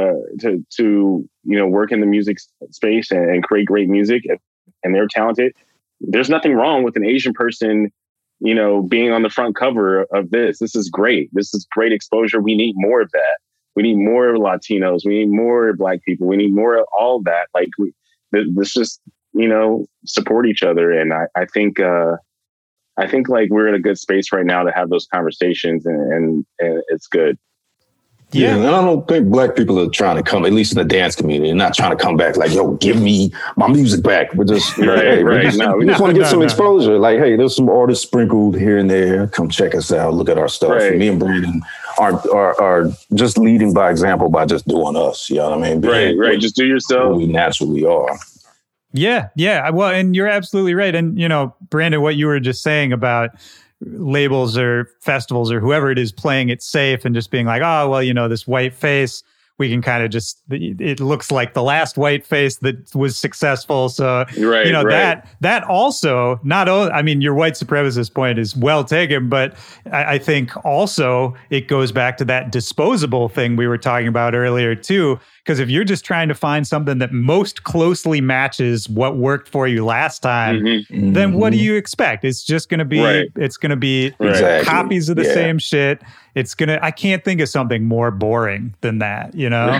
work in the music space and create great music, and they're talented, there's nothing wrong with an Asian person, being on the front cover of this. This is great. This is great exposure. We need more of that. We need more Latinos. We need more Black people. We need more of all that. Like, let's just, support each other. And I think like we're in a good space right now to have those conversations, and it's good. Yeah, and I don't think Black people are trying to come, at least in the dance community, and not trying to come back like, yo, give me my music back. We're just, we just want to get some exposure. Like, hey, there's some artists sprinkled here and there. Come check us out. Look at our stuff. Right. Me and Brandon are just leading by example by just doing us. You know what I mean? Right. Just do yourself. We naturally are. Yeah. Well, and you're absolutely right. And, Brandon, what you were just saying about labels or festivals or whoever it is playing it safe and just being like, oh, well, this white face, we can kind of just, it looks like the last white face that was successful. So, that also, your white supremacist point is well taken, but I think also it goes back to that disposable thing we were talking about earlier too. Because if you're just trying to find something that most closely matches what worked for you last time, then what do you expect? It's just going to be, it's going to be copies of the same shit. I can't think of something more boring than that,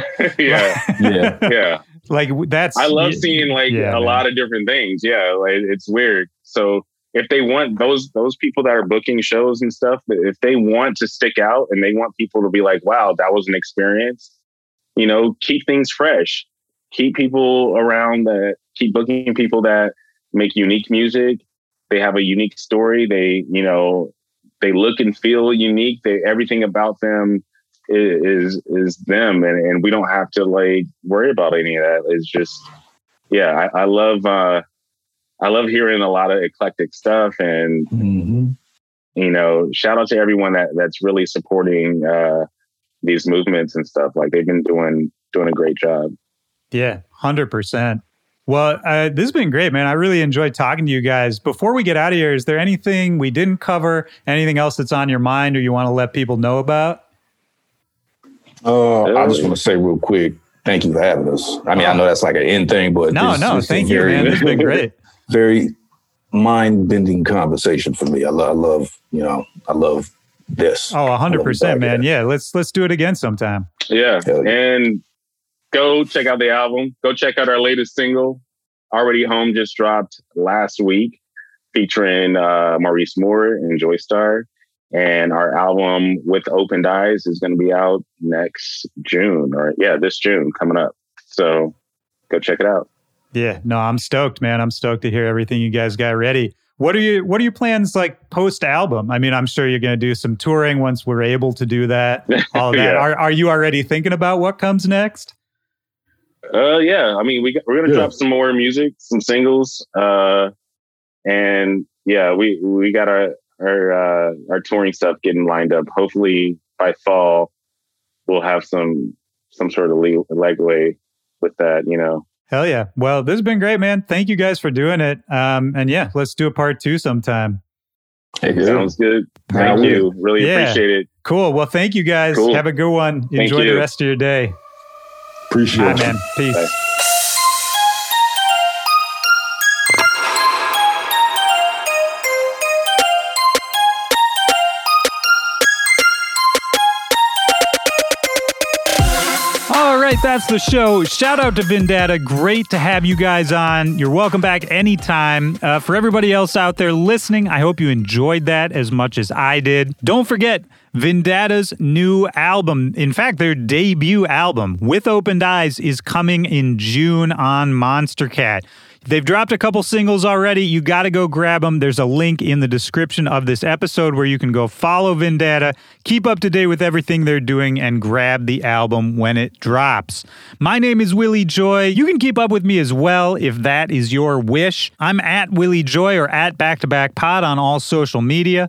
Yeah. Like that's, I love seeing a lot of different things. Yeah. Like it's weird. So if they want those people that are booking shows and stuff, if they want to stick out and they want people to be like, wow, that was an experience, keep things fresh, keep people around keep booking people that make unique music. They have a unique story. They look and feel unique. Everything about them is them. And we don't have to worry about any of that. It's just, I love hearing a lot of eclectic stuff, and, shout out to everyone that's really supporting, these movements and stuff. Like they've been doing a great job. Yeah, 100%. Well, this has been great, man. I really enjoyed talking to you guys. Before we get out of here, is there anything we didn't cover? Anything else that's on your mind or you want to let people know about? I just want to say real quick, thank you for having us. I mean, I know that's like an end thing, but no, thank you, man. This has been great. Very mind-bending conversation for me. I love this. Oh, 100%, man. Yeah, let's do it again sometime. Yeah. And go check out the album. Go check out our latest single, Already Home, just dropped last week, featuring Maurice Moore and Joy Star. And our album With Opened Eyes is going to be out next June, this June coming up. So go check it out. Yeah, no, I'm stoked, man. I'm stoked to hear everything you guys got ready. What are your plans like post album? I mean, I'm sure you're going to do some touring once we're able to do that. All of that. Are you already thinking about what comes next? Yeah. I mean, we're going to drop some more music, some singles, and we got our touring stuff getting lined up. Hopefully by fall, we'll have some sort of legway with that. Hell yeah. Well, this has been great, man. Thank you guys for doing it. And let's do a part 2 sometime. Hey, sounds good. Thank you. Really appreciate it. Cool. Well, thank you guys. Cool. Have a good one. Enjoy the rest of your day. Appreciate it. Man. Peace. Bye. All right, that's the show. Shout out to Vendetta. Great to have you guys on. You're welcome back anytime. For everybody else out there listening, I hope you enjoyed that as much as I did. Don't forget Vendetta's new album. In fact, their debut album, With Opened Eyes, is coming in June on Monstercat. They've dropped a couple singles already. You got to go grab them. There's a link in the description of this episode where you can go follow Vendetta, keep up to date with everything they're doing, and grab the album when it drops. My name is Willie Joy. You can keep up with me as well if that is your wish. I'm at Willie Joy or at BackToBackPod on all social media.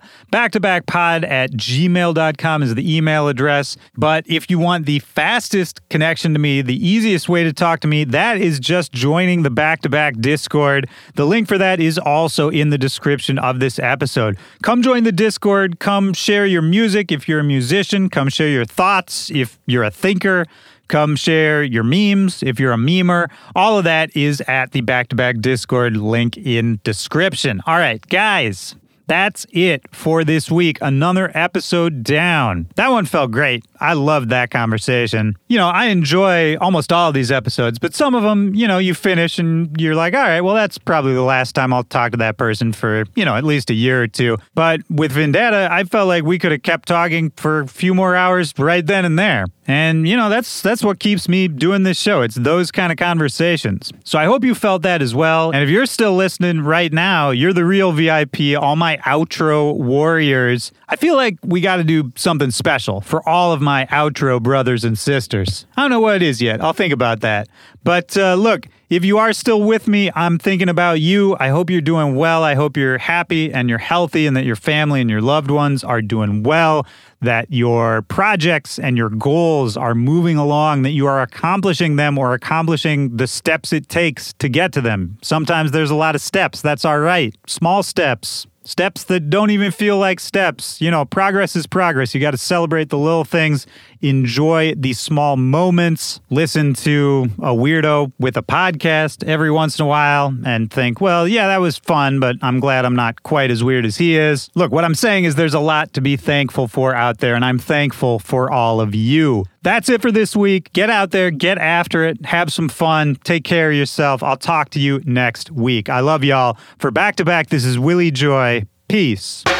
BackToBackPod@gmail.com is the email address. But if you want the fastest connection to me, the easiest way to talk to me, that is just joining the Back to Back Discord. The link for that is also in the description of this episode. Come join the Discord. Come share your music if you're a musician. Come share your thoughts if you're a thinker. Come share your memes if you're a memer. All of that is at the Back to Back Discord, link in description. All right, guys. That's it for this week. Another episode down. That one felt great. I loved that conversation. You know, I enjoy almost all of these episodes, but some of them, you know, you finish and you're like, all right, well, that's probably the last time I'll talk to that person for, you know, at least a year or two. But with Vendetta, I felt like we could have kept talking for a few more hours right then and there. And, you know, that's what keeps me doing this show. It's those kind of conversations. So I hope you felt that as well. And if you're still listening right now, you're the real VIP, all my outro warriors. I feel like we got to do something special for all of my outro brothers and sisters. I don't know what it is yet. I'll think about that. But look, if you are still with me, I'm thinking about you. I hope you're doing well. I hope you're happy and you're healthy and that your family and your loved ones are doing well, that your projects and your goals are moving along, that you are accomplishing them or accomplishing the steps it takes to get to them. Sometimes there's a lot of steps. That's all right. Small steps. Steps that don't even feel like steps. You know, progress is progress. You got to celebrate the little things. Enjoy the small moments. Listen to a weirdo with a podcast every once in a while and think, well, yeah, that was fun, but I'm glad I'm not quite as weird as he is. Look, what I'm saying is there's a lot to be thankful for out there, and I'm thankful for all of you. That's it for this week. Get out there, get after it, have some fun, take care of yourself. I'll talk to you next week. I love y'all. For Back to Back, this is Willie Joy. Peace.